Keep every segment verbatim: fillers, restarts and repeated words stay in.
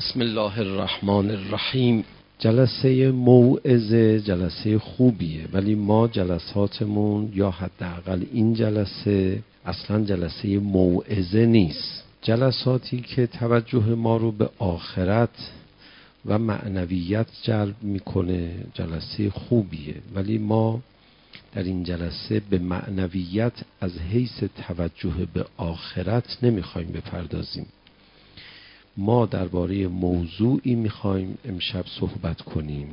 بسم الله الرحمن الرحیم. جلسه موعظه جلسه خوبیه، ولی ما جلساتمون یا حداقل این جلسه اصلا جلسه موعظه نیست. جلساتی که توجه ما رو به آخرت و معنویت جلب میکنه جلسه خوبیه، ولی ما در این جلسه به معنویت از حیث توجه به آخرت نمیخوایم بپردازیم. ما درباره موضوعی میخوایم امشب صحبت کنیم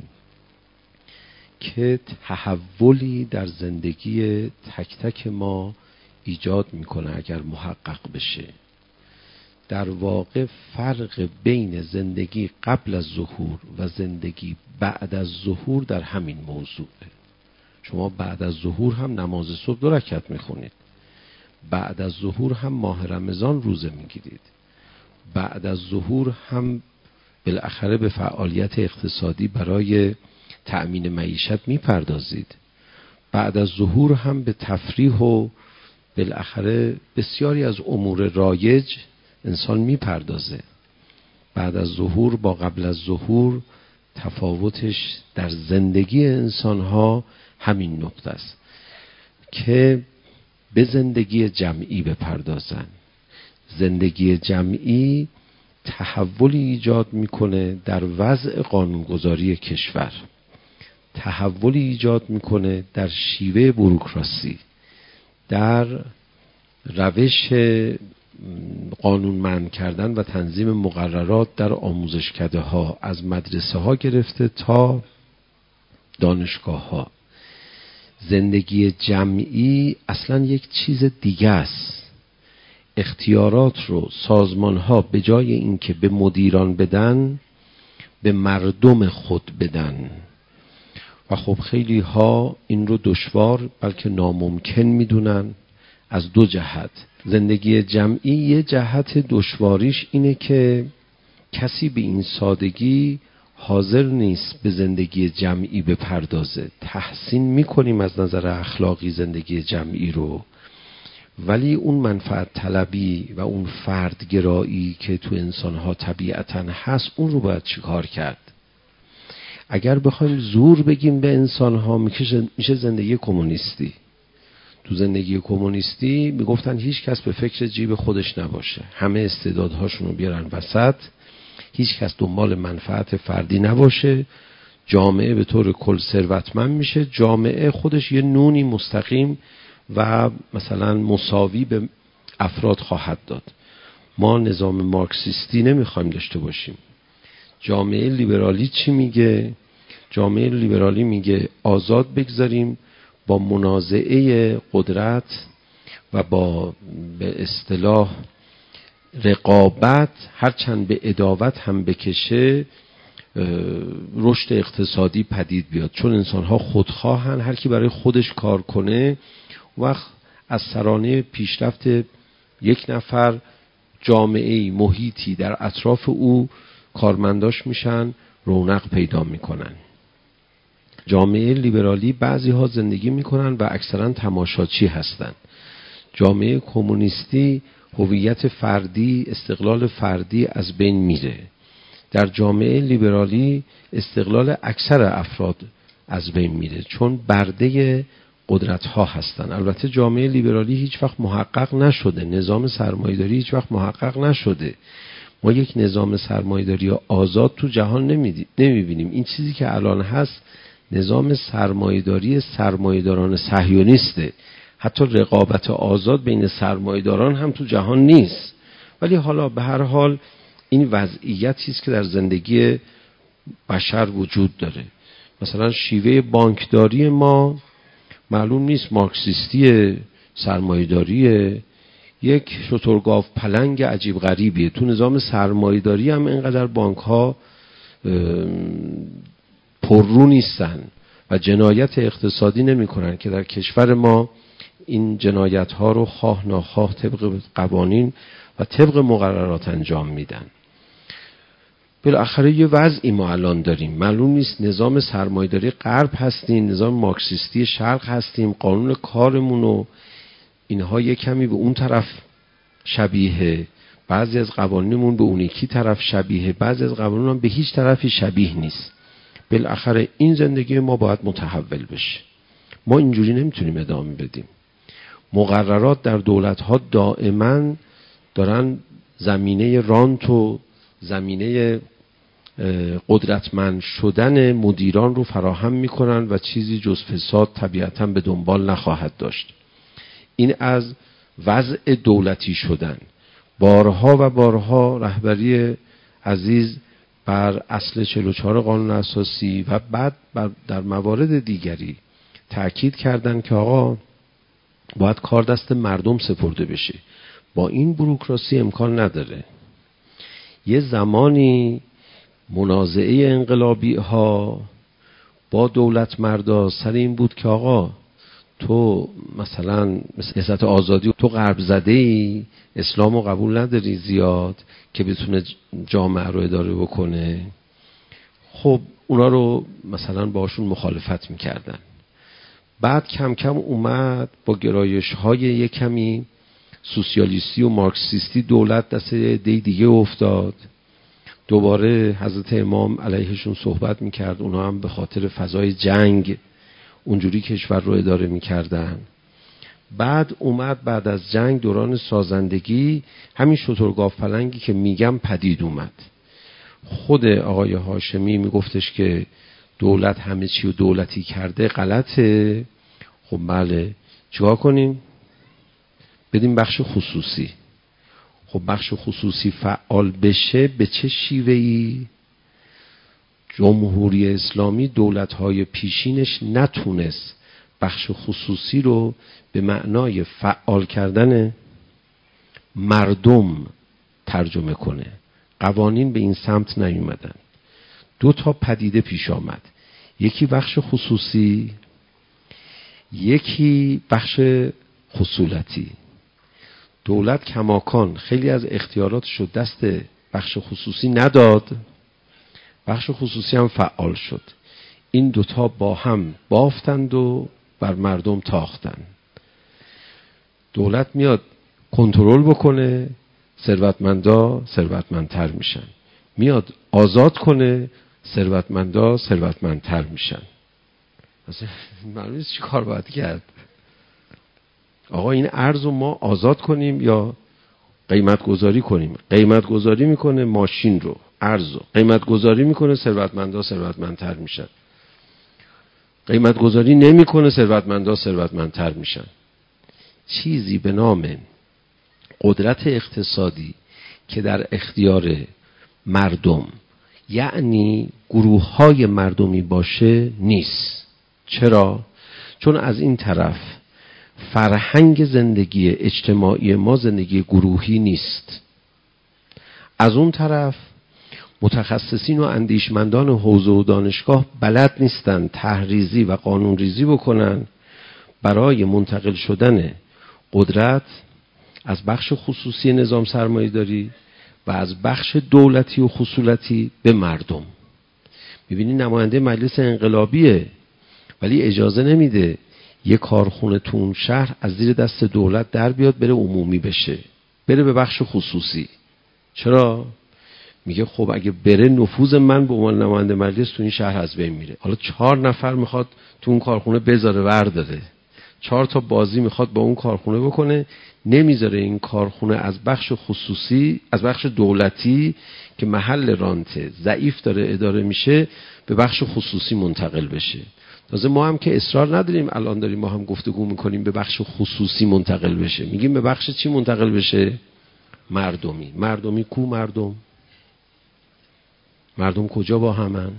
که تحولی در زندگی تک تک ما ایجاد میکنه اگر محقق بشه. در واقع فرق بین زندگی قبل از ظهور و زندگی بعد از ظهور در همین موضوعه. شما بعد از ظهور هم نماز صبح دو رکعت میخونید، بعد از ظهور هم ماه رمضان روزه میگیرید، بعد از ظهور هم بالاخره به فعالیت اقتصادی برای تأمین معیشت میپردازید، بعد از ظهور هم به تفریح و بالاخره بسیاری از امور رایج انسان میپردازه. بعد از ظهور با قبل از ظهور تفاوتش در زندگی انسانها همین نقطه است که به زندگی جمعی بپردازن. زندگی جمعی تحولی ایجاد میکنه در وضع قانونگذاری کشور، تحولی ایجاد میکنه در شیوه بوروکراسی، در روش قانونمند کردن و تنظیم مقررات در آموزشکده ها، از مدرسه ها گرفته تا دانشگاه ها. زندگی جمعی اصلا یک چیز دیگه است. اختیارات رو سازمان ها به جای اینکه به مدیران بدن به مردم خود بدن و خب خیلی ها این رو دشوار بلکه ناممکن میدونن. از دو جهت زندگی جمعی یه جهت دشواریش اینه که کسی به این سادگی حاضر نیست به زندگی جمعی بپردازه. تحسین میکنیم از نظر اخلاقی زندگی جمعی رو، ولی اون منفعت طلبی و اون فردگرایی که تو انسانها طبیعتاً هست اون رو باید چیکار کرد؟ اگر بخوایم زور بگیم به انسانها میشه زندگی کمونیستی. تو زندگی کمونیستی میگفتن هیچ کس به فکر جیب خودش نباشه، همه استعدادهاشون رو بیارن وسط، هیچ کس دنبال منفعت فردی نباشه، جامعه به طور کل ثروتمند میشه، جامعه خودش یه نونی مستقیم و مثلا مساوی به افراد خواهد داد. ما نظام مارکسیستی نمیخوایم داشته باشیم. جامعه لیبرالی چی میگه؟ جامعه لیبرالی میگه آزاد بگذاریم با منازعه قدرت و با به اصطلاح رقابت، هرچند به عداوت هم بکشه، رشد اقتصادی پدید بیاد، چون انسان‌ها خودخواهن. هر کی برای خودش کار کنه وقت از سرانه پیشرفت یک نفر جامعه‌ای، محیطی در اطراف او کارمنداش میشن، رونق پیدا میکنن. جامعه لیبرالی بعضی ها زندگی میکنن و اکثرا تماشاچی هستن. جامعه کمونیستی هویت فردی، استقلال فردی از بین میره. در جامعه لیبرالی استقلال اکثر افراد از بین میره، چون برده قدرت ها هستن. البته جامعه لیبرالی هیچ وقت محقق نشده، نظام سرمایه‌داری هیچ وقت محقق نشده. ما یک نظام سرمایه‌داری آزاد تو جهان نمیبینیم. این چیزی که الان هست نظام سرمایه‌داری سرمایه‌داران صهیونیسته. حتی رقابت آزاد بین سرمایه‌داران هم تو جهان نیست. ولی حالا به هر حال این وضعیتی است که در زندگی بشر وجود داره. مثلا شیوه بانکداری ما معلوم نیست مارکسیستی، سرمایه‌داری، یک شترگاو پلنگ عجیب غریبیه. تو نظام سرمایه‌داری هم اینقدر بانک‌ها پررو نیستن و جنایت اقتصادی نمی‌کنن که در کشور ما این جنایت‌ها رو خواه ناخواه طبق قوانین و طبق مقررات انجام میدن. بالاخره یه وضعی ما الان داریم. معلوم نیست نظام سرمایه‌داری غرب هستیم، نظام مارکسیستی شرق هستیم، قانون کارمون و اینها یه کمی به اون طرف شبیه. بعضی از قوانینمون به اون یکی طرف شبیه، بعضی از قوانین هم به هیچ طرفی شبیه نیست. بالاخره این زندگی ما باید متحول بشه. ما اینجوری نمیتونیم ادامه بدیم. مقررات در دولت‌ها دائما دارن زمینه رانت و زمینه قدرتمند شدن مدیران رو فراهم میکنن و چیزی جز فساد طبیعتاً به دنبال نخواهد داشت. این از وضع دولتی شدن. بارها و بارها رهبری عزیز بر اصل چهل و چهار قانون اساسی و بعد بر در موارد دیگری تأکید کردند که آقا باید کار دست مردم سپرده بشه. با این بوروکراسی امکان نداره. یه زمانی منازعه انقلابی ها با دولت مردا سر این بود که آقا تو مثلا مثل نهضت آزادی تو غرب زده ای، اسلام رو قبول نداری زیاد که بتونه جامعه رو اداره بکنه. خب اونا رو مثلا باشون مخالفت میکردن. بعد کم کم اومد با گرایش های یک کمی سوسیالیستی و مارکسیستی دولت دست دی دیگه افتاد. دوباره حضرت امام علیهشون صحبت میکرد. اونا هم به خاطر فضای جنگ اونجوری کشور رو اداره میکردن. بعد اومد بعد از جنگ دوران سازندگی همین شترگاف پلنگی که میگم پدید اومد. خود آقای هاشمی میگفتش که دولت همه چی رو دولتی کرده غلطه. خب بله، چیکار کنیم؟ بدیم بخش خصوصی. خب بخش خصوصی فعال بشه به چه شیوهی؟ جمهوری اسلامی دولت‌های پیشینش نتونست بخش خصوصی رو به معنای فعال کردن مردم ترجمه کنه. قوانین به این سمت نیومدن. دو تا پدیده پیش آمد. یکی بخش خصوصی، یکی بخش خصولتی. دولت کماکان خیلی از اختیاراتش رو دست بخش خصوصی نداد، بخش خصوصی هم فعال شد. این دوتا با هم بافتند و بر مردم تاختن. دولت میاد کنترل بکنه، ثروتمندا ثروتمندتر میشن. میاد آزاد کنه، ثروتمندا ثروتمندتر میشن. اصلا معلوم نیست چی کار باید کرد. آقا این ارز رو ما آزاد کنیم یا قیمت گذاری کنیم؟ قیمت گذاری میکنه ماشین رو، ارز رو قیمت گذاری میکنه، ثروتمندا ثروتمندتر میشن. قیمت گذاری نمیکنه، ثروتمندا ثروتمندتر میشن. چیزی به نام قدرت اقتصادی که در اختیار مردم، یعنی گروه های مردمی باشه نیست. چرا؟ چون از این طرف فرهنگ زندگی اجتماعی ما زندگی گروهی نیست. از اون طرف متخصصین و اندیشمندان حوزه و دانشگاه بلد نیستن تحریزی و قانون ریزی بکنن برای منتقل شدن قدرت از بخش خصوصی نظام سرمایه داری و از بخش دولتی و خصولتی به مردم. میبینی نماینده مجلس انقلابیه ولی اجازه نمیده یه کارخونه تو اون شهر از زیر دست دولت در بیاد بره عمومی بشه، بره به بخش خصوصی. چرا؟ میگه خب اگه بره نفوذ من به عنوان نماینده مجلس تو این شهر از بین میره. حالا چهار نفر میخواد تو اون کارخونه بذاره ورداره، چهار تا بازی میخواد با اون کارخونه بکنه، نمیذاره این کارخونه از بخش خصوصی، از بخش دولتی که محل رانته ضعیف داره اداره میشه به بخش خصوصی منتقل بشه. تازه ما هم که اصرار نداریم، الان داریم ما هم گفتگو میکنیم به بخش خصوصی منتقل بشه. میگیم به بخش چی منتقل بشه؟ مردمی. مردمی کو مردم؟ مردم کجا با همن؟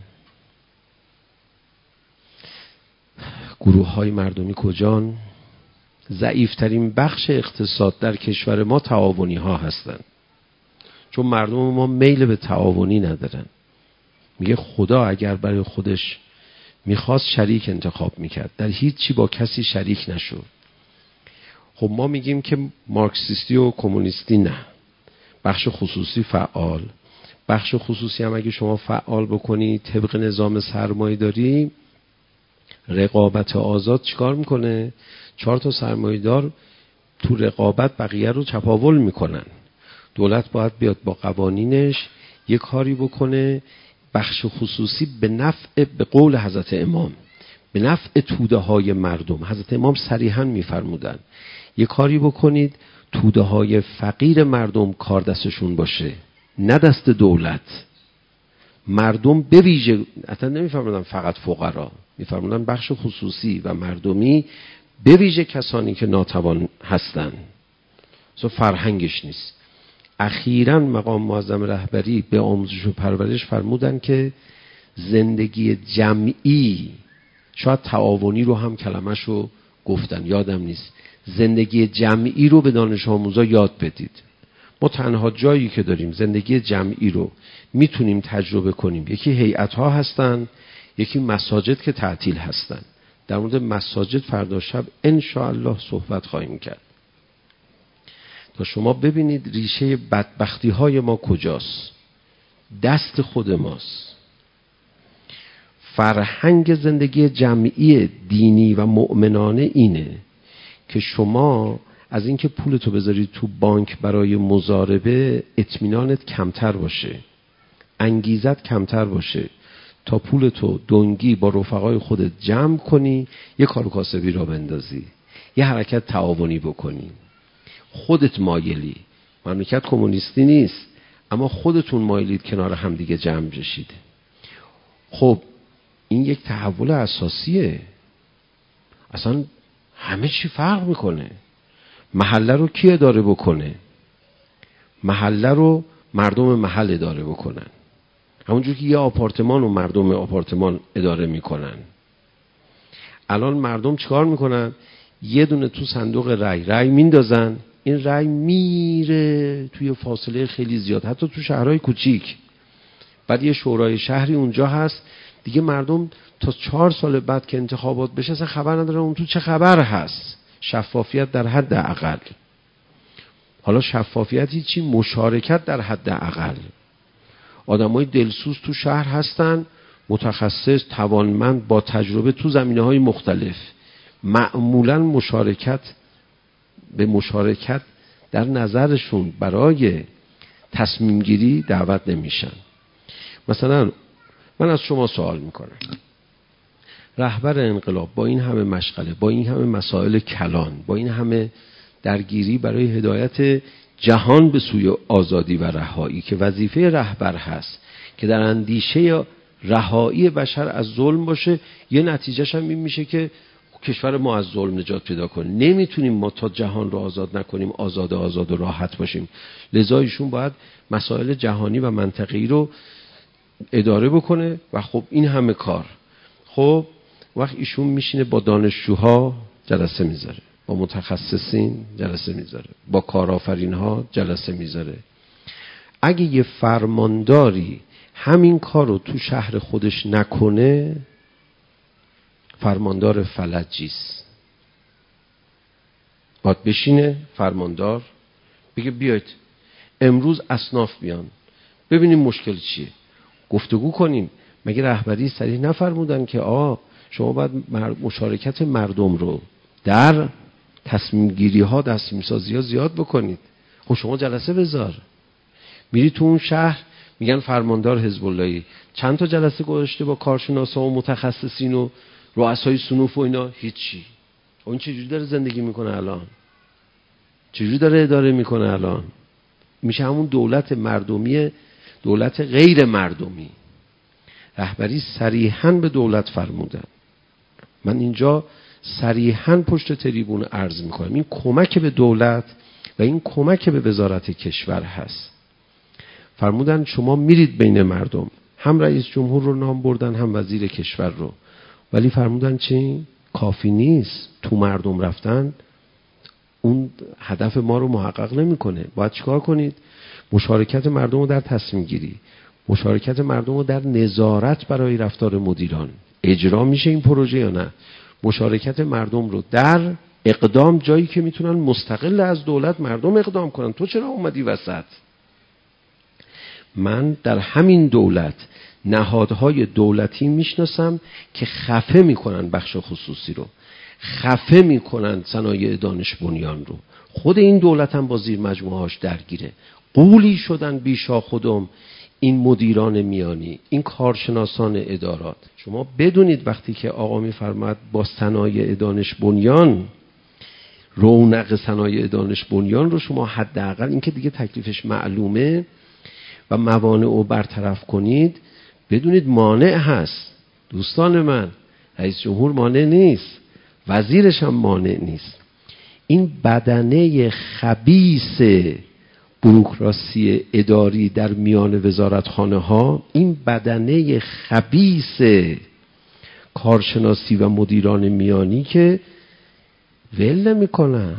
گروه های مردمی کجان؟ ضعیفترین بخش اقتصاد در کشور ما تعاونی ها هستن، چون مردم ما میل به تعاونی ندارن. میگه خدا اگر برای خودش میخواست شریک انتخاب میکرد، در هیچ چی با کسی شریک نشد. خب ما میگیم که مارکسیستی و کمونیستی نه، بخش خصوصی فعال. بخش خصوصی هم اگه شما فعال بکنی طبق نظام سرمایه داری، رقابت آزاد چیکار میکنه؟ چهار تا سرمایه دار تو رقابت بقیه رو چپاول میکنن. دولت باید بیاد با قوانینش یک کاری بکنه، بخش خصوصی به نفع، به قول حضرت امام، به نفع توده های مردم. حضرت امام صریحاً میفرمودن یک کاری بکنید توده های فقیر مردم کار دستشون باشه، نه دست دولت. مردم به ویژه، اصلا نمیفرمودن فقط فقرا، میفرمودن بخش خصوصی و مردمی، به ویژه کسانی که ناتوان هستن، اصلا فرهنگش نیست. اخیراً مقام معظم رهبری به آموزش و پرورش فرمودن که زندگی جمعی، شاید تعاونی رو هم کلمه‌شو گفتن یادم نیست، زندگی جمعی رو به دانش آموزا یاد بدید. ما تنها جایی که داریم زندگی جمعی رو میتونیم تجربه کنیم یکی هیئت‌ها هستن، یکی مساجد که تعطیل هستن. در مورد مساجد فردا شب ان شاء الله صحبت خواهیم کرد تا شما ببینید ریشه بدبختی های ما کجاست. دست خود ماست. فرهنگ زندگی جمعی دینی و مؤمنانه اینه که شما از اینکه پولتو بذارید تو بانک برای مضاربه اطمینانت کمتر باشه، انگیزت کمتر باشه تا پولتو دنگی با رفقای خودت جمع کنی، یه کارو کاسبی را بندازی، یه حرکت تعاونی بکنی. خودت مایلی، مملکت کمونیستی نیست، اما خودتون مایلید کنار هم دیگه جمع بشید. خب این یک تحول اساسیه. اصلا همه چی فرق میکنه. محله رو کی اداره بکنه؟ محله رو مردم محل اداره بکنن، همونجور که یه آپارتمان و مردم آپارتمان اداره میکنن. الان مردم چیکار میکنن؟ یه دونه تو صندوق رای رای میندازن، این رای میره توی فاصله خیلی زیاد، حتی تو شهرهای کوچیک. بعد یه شورای شهری اونجا هست دیگه، مردم تا چهار سال بعد که انتخابات بشه اصلا خبر ندارن اون تو چه خبر هست. شفافیت در حد اقل. حالا شفافیتی چی؟ مشارکت در حد اقل. آدمای دلسوز تو شهر هستن، متخصص، توانمند، با تجربه تو زمینه‌های مختلف. معمولاً مشارکت به مشارکت در نظرشون برای تصمیم گیری دعوت نمیشن. مثلا من از شما سوال میکنم، رهبر انقلاب با این همه مشغله، با این همه مسائل کلان، با این همه درگیری برای هدایت جهان به سوی آزادی و رهایی که وظیفه رهبر هست که در اندیشه رهایی بشر از ظلم باشه، یه نتیجهش هم این میشه که کشور ما از ظلم نجات پیدا کنه. نمیتونیم ما تا جهان رو آزاد نکنیم آزاد آزاد و راحت باشیم. لذا ایشون باید مسائل جهانی و منطقه‌ای رو اداره بکنه و خب این همه کار. خب وقت ایشون میشینه با دانشجوها جلسه میذاره، با متخصصین جلسه میذاره، با کارآفرین‌ها جلسه میذاره. اگه یه فرمانداری همین کار رو تو شهر خودش نکنه، فرماندار فلجیست. باید بشینه فرماندار بگه بیاید امروز اصناف بیان ببینیم مشکل چیه، گفتگو کنیم. مگه رهبری صریح نفرمودن که آه شما باید مشارکت مردم رو در تصمیم گیری ها، تصمیم سازی ها زیاد بکنید؟ خب شما جلسه بذار. میری تو اون شهر میگن فرماندار حزب اللهی چند تا جلسه گذاشته با کارشناسا و متخصصین و رؤسای صنوف و اینا، هیچی. اون چجوری داره زندگی میکنه الان؟ چجوری داره اداره میکنه الان؟ میشه همون دولت مردمی، دولت غیر مردمی. رهبری صریحاً به دولت فرمودن. من اینجا صریحاً پشت تریبون عرض میکنم این کمک به دولت و این کمک به وزارت کشور هست. فرمودن شما میرید بین مردم، هم رئیس جمهور رو نام بردن هم وزیر کشور رو، ولی فرمودن چی؟ کافی نیست. تو مردم رفتن اون هدف ما رو محقق نمیکنه. باید چیکار کنید؟ مشارکت مردم رو در تصمیم گیری، مشارکت مردم رو در نظارت برای رفتار مدیران. اجرا میشه این پروژه یا نه؟ مشارکت مردم رو در اقدام، جایی که میتونن مستقل از دولت مردم اقدام کنن. تو چرا اومدی وسط؟ من در همین دولت نهادهای دولتی میشناسم که خفه میکنن بخش خصوصی رو، خفه میکنن صنایع دانش بنیان رو. خود این دولت هم با زیر مجموعهاش درگیره. غولی شدن بیشا خودم این مدیران میانی، این کارشناسان ادارات. شما بدونید وقتی که آقا میفرماد با صنایع دانش بنیان، رونق صنایع دانش بنیان رو شما حداقل این که دیگه تکلیفش معلومه و موانع رو برطرف کنید، بدونید مانع هست. دوستان من، رئیس جمهور مانع نیست، وزیرش هم مانع نیست. این بدنه خبیث بوروکراسی اداری در میان وزارتخانه ها، این بدنه خبیث کارشناسی و مدیران میانی که ول نمی‌کنن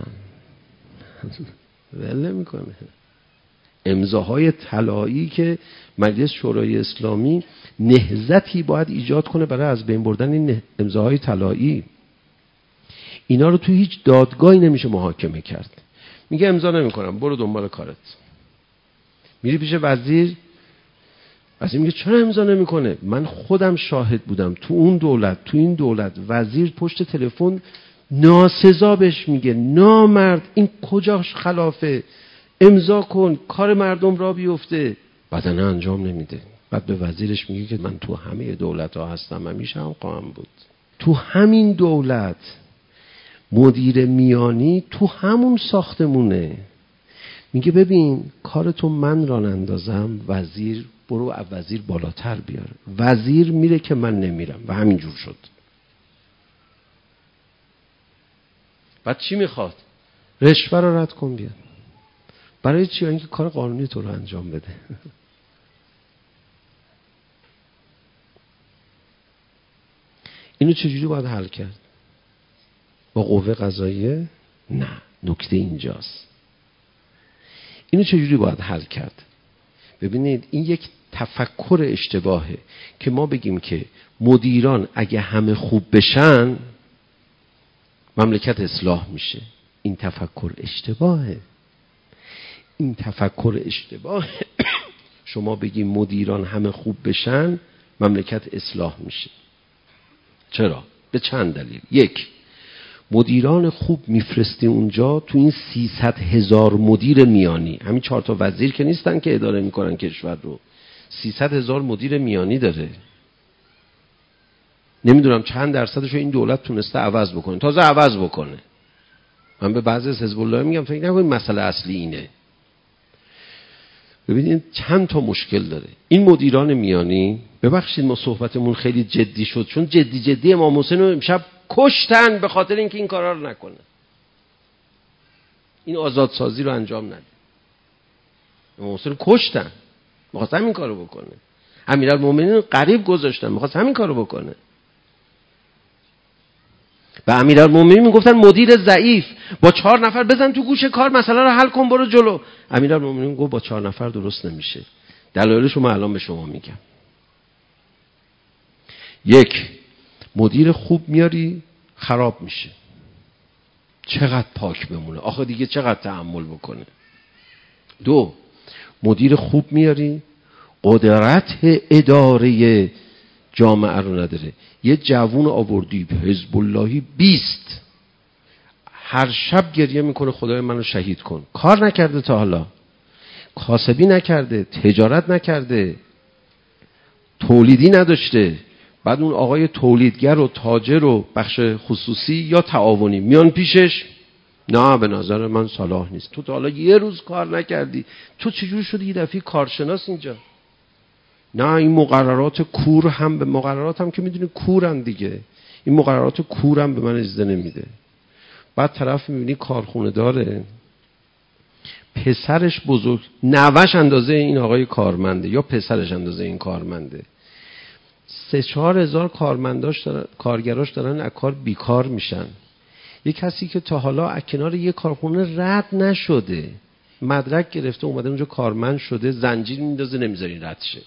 ول نمی‌کنه. امضاهای طلایی که مجلس شورای اسلامی نهضتی باید ایجاد کنه برای از بین بردن این امضاهای طلایی. اینا رو تو هیچ دادگاهی نمیشه محاکمه کرد. میگه امضا نمی‌کنم، برو دنبال کارت. میری پیش وزیر، وزیر میگه چرا امضا نمی‌کنه؟ من خودم شاهد بودم تو اون دولت، تو این دولت وزیر پشت تلفن ناسزا بهش میگه نامرد، این کجاش خلافه، امضا کن کار مردم را بیفته. بدنه انجام نمیده. بعد به وزیرش میگه که من تو همه دولت ها هستم، همیشه هم خواهم بود. تو همین دولت مدیر میانی تو همون ساختمونه. میگه ببین کارتو من ران اندازم، وزیر برو از وزیر بالاتر بیار. وزیر میره که من نمیرم و همینجور شد. بعد چی میخواد؟ رشوه رو رد کن بیاد. برای چی؟ اینکه کار قانونی تو رو انجام بده. اینو چجوری باید حل کرد؟ با قوه قضاییه؟ نه، نکته اینجاست. اینو چجوری باید حل کرد؟ ببینید این یک تفکر اشتباهه که ما بگیم که مدیران اگه همه خوب بشن مملکت اصلاح میشه. این تفکر اشتباهه. این تفکر اشتباهه. شما بگیم مدیران همه خوب بشن مملکت اصلاح میشه. چرا؟ به چند دلیل. یک، مدیران خوب میفرستی اونجا، تو این سیصد هزار مدیر میانی، همین چهار تا وزیر که نیستن که اداره میکنن کشور رو، سیصد هزار مدیر میانی داره. نمیدونم چند درصدشو این دولت تونسته عوض بکنه، تازه عوض بکنه. من به بعضی از حزب الله میگم فکر نکنید مسئله اصلی اینه. ببینید چند تا مشکل داره این مدیران میانی. ببخشید ما صحبتمون خیلی جدی شد، چون جدی جدی امام حسین رو امشب کشتن به خاطر اینکه این کارا رو نکنه، این آزادسازی رو انجام نده. امام حسین کشتن، می‌خواست همین کارو بکنه. امیرالمومنین غریب گذاشتن، می‌خواست همین کارو بکنه. به امیرالمومنین میگفتن مدیر ضعیف، با چهار نفر بزن تو گوش کار مسئله رو حل کن برو جلو. امیرالمومنین گفت با چهار نفر درست نمیشه. دلایلش رو من الان به شما میگم. یک، مدیر خوب میاری خراب میشه. چقدر پاک بمونه آخه دیگه، چقدر تحمل بکنه. دو، مدیر خوب میاری قدرت اداره جامعه رو نداره. یه جوون آوردی حزب اللهی بیست، هر شب گریه میکنه خدای منو شهید کن. کار نکرده تا حالا، کاسبی نکرده، تجارت نکرده، تولیدی نداشته. بعد اون آقای تولیدگر و تاجر و بخش خصوصی یا تعاونی میان پیشش، نه به نظر من صلاح نیست. تو تا حالا یه روز کار نکردی، تو چجور شدی یه دفعه کارشناس اینجا؟ نه این مقررات کور هم، به مقررات هم که میدونی کورن دیگه، این مقررات کور هم به من اجازه نمیده. بعد طرف میبینی کارخونه داره، پسرش بزرگ، نوش اندازه این آقای کارمنده یا پسرش اندازه این کارمنده، سه چهار هزار کارمنداش دارن، کارگراش دارن از کار بیکار میشن. یک کسی که تا حالا از کنار یک کارخونه رد نشده، مدرک گرفته اومده اونجا کارمند شده، زنجیر میندازه نمیذارین رد شه.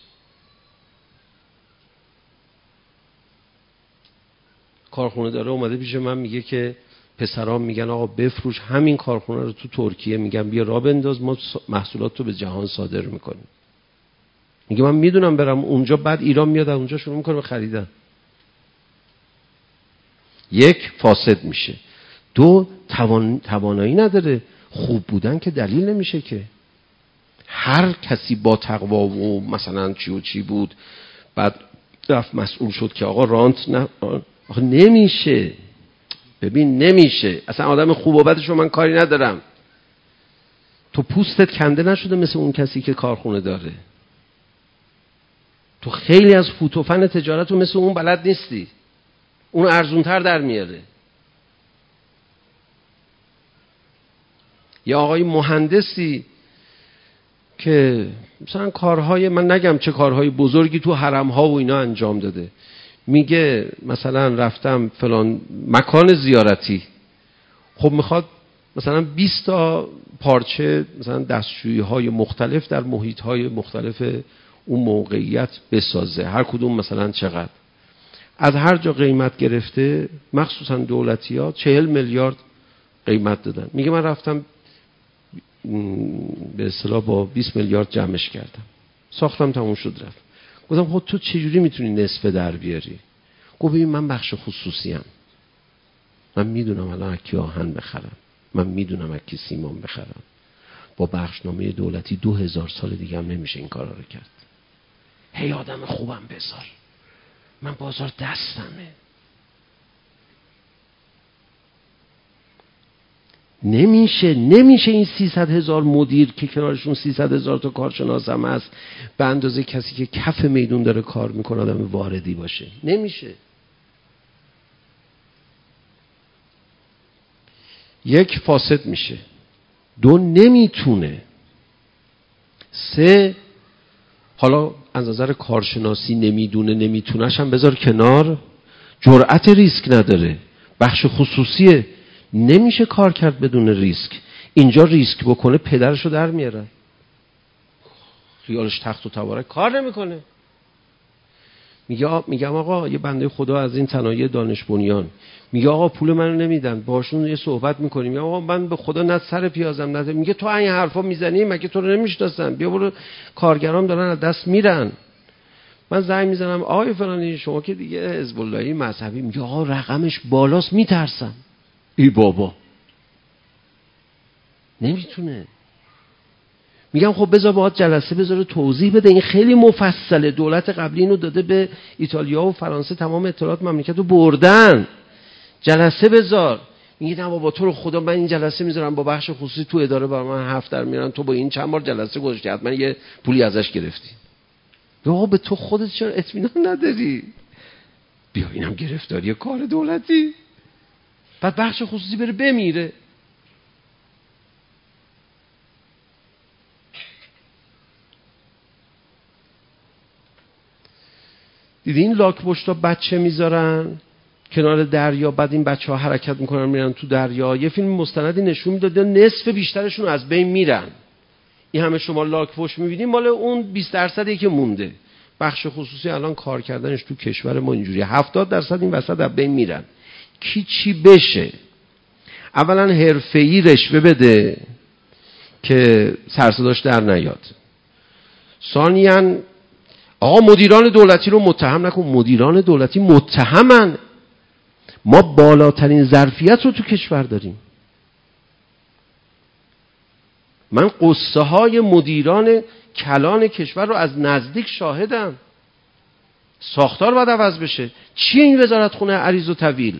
کارخونه داره اومده پیش من میگه که پسرام میگن آقا بفروش همین کارخونه رو تو ترکیه، میگن بیا راه بنداز ما محصولات رو به جهان صادر میکنیم. میگه من میدونم برم اونجا، بعد ایران میاد اونجا شروع میکنه به خریدن. یک، فاسد میشه. دو، توان... توانایی نداره. خوب بودن که دلیل نمیشه که. هر کسی با تقوا و مثلا چی و چی بود بعد رفت مسئول شد که آقا رانت نه، آقا نمیشه. ببین نمیشه. اصلا آدم خوب و بدش رو من کاری ندارم. تو پوستت کنده نشده مثل اون کسی که کارخونه داره. تو خیلی از فوتوفن تجارت رو مثل اون بلد نیستی. اون ارزونتر در میاره. یا آقای مهندسی که مثلا کارهای، من نگم چه کارهای بزرگی تو حرمها و اینا انجام داده، میگه مثلا رفتم فلان مکان زیارتی، خب میخواد مثلا بیست تا پارچه مثلا دستشویی های مختلف در محیط های مختلف اون موقعیت بسازه، هر کدوم مثلا چقدر، از هر جا قیمت گرفته، مخصوصا دولتی ها چهل میلیارد قیمت دادن. میگه من رفتم به اصطلاح با بیست میلیارد جمعش کردم، ساختم تموم شد رفت. گفتم خب تو چجوری میتونی نصف در بیاری؟ گفت ببین من بخش خصوصی ام، من میدونم الان اکی آهن بخرم، من میدونم اکی سیمان بخرم، با بخشنامه دولتی دو هزار سال دیگه هم نمیشه این کارا رو کرد. هی آدم خوبم بذار، من بازار دستمه. نمیشه نمیشه این سیصد هزار مدیر که کنارشون سیصد هزار تا کارشناس هم هست به اندازه کسی که کف میدون داره کار میکنه آدم واردی باشه. نمیشه. یک فاسد میشه، دو نمیتونه، سه حالا از نظر کارشناسی نمیدونه نمیتونهش هم بذار کنار، جرأت ریسک نداره، بخش خصوصیه، نمیشه کار کرد بدون ریسک. اینجا ریسک بکنه پدرشو در میاره، خیالش تخت و تبارک کار نمیکنه. میگه میگم آقا یه بنده خدا از این تنایع دانش بنیان میگه آقا پول منو نمیدن، باشون یه صحبت میکنیم، میگه آقا من به خدا نه سر پیازم نه. میگه تو این حرفا میزنی مگه تو رو نمیشناسن؟ بیا برو، کارگرام دارن از دست میرن. من زنگ میزنم آقای فلانی شما که دیگه حزب اللهی مذهبی، میگه آقا رقمش بالاست میترسم. ای بابا نمیتونه. میگم خب بذار باهات جلسه بذاره توضیح بده، این خیلی مفصله، دولت قبلی اینو داده به ایتالیا و فرانسه، تمام اطلاعات مملکت رو بردن، جلسه بذار. میگه نه بابا تو رو خدا من این جلسه میذارم با بخش خصوصی تو اداره برای من هفت در میارن، تو با این چند بار جلسه گذاشتی حتما یه پولی ازش گرفتی. آقا به تو خودت چرا اطمینان نداری؟ بیا اینم گرفتاری کار دولتی، بعد بخش خصوصی بره بمیره. دیدین لاک پشتا بچه میذارن کنار دریا، بعد این بچه ها حرکت میکنن میرن تو دریا. یه فیلم مستندی نشون میداد نصف بیشترشون از بین میرن. این همه شما لاک پشت میبینین مال اون بیست درصدی که مونده. بخش خصوصی الان کار کردنش تو کشور ما اینجوری، هفتاد درصد این وسط از بین میرن. کی چی بشه؟ اولا حرفه‌ای رشوه بده که سرصداش در نیاد. ثانیاً آقا مدیران دولتی رو متهم نکن، مدیران دولتی متهمن. ما بالاترین ظرفیت رو تو کشور داریم. من قصه های مدیران کلان کشور رو از نزدیک شاهدم. ساختار باید عوض بشه. چیه این وزارت خونه عریض و طویل؟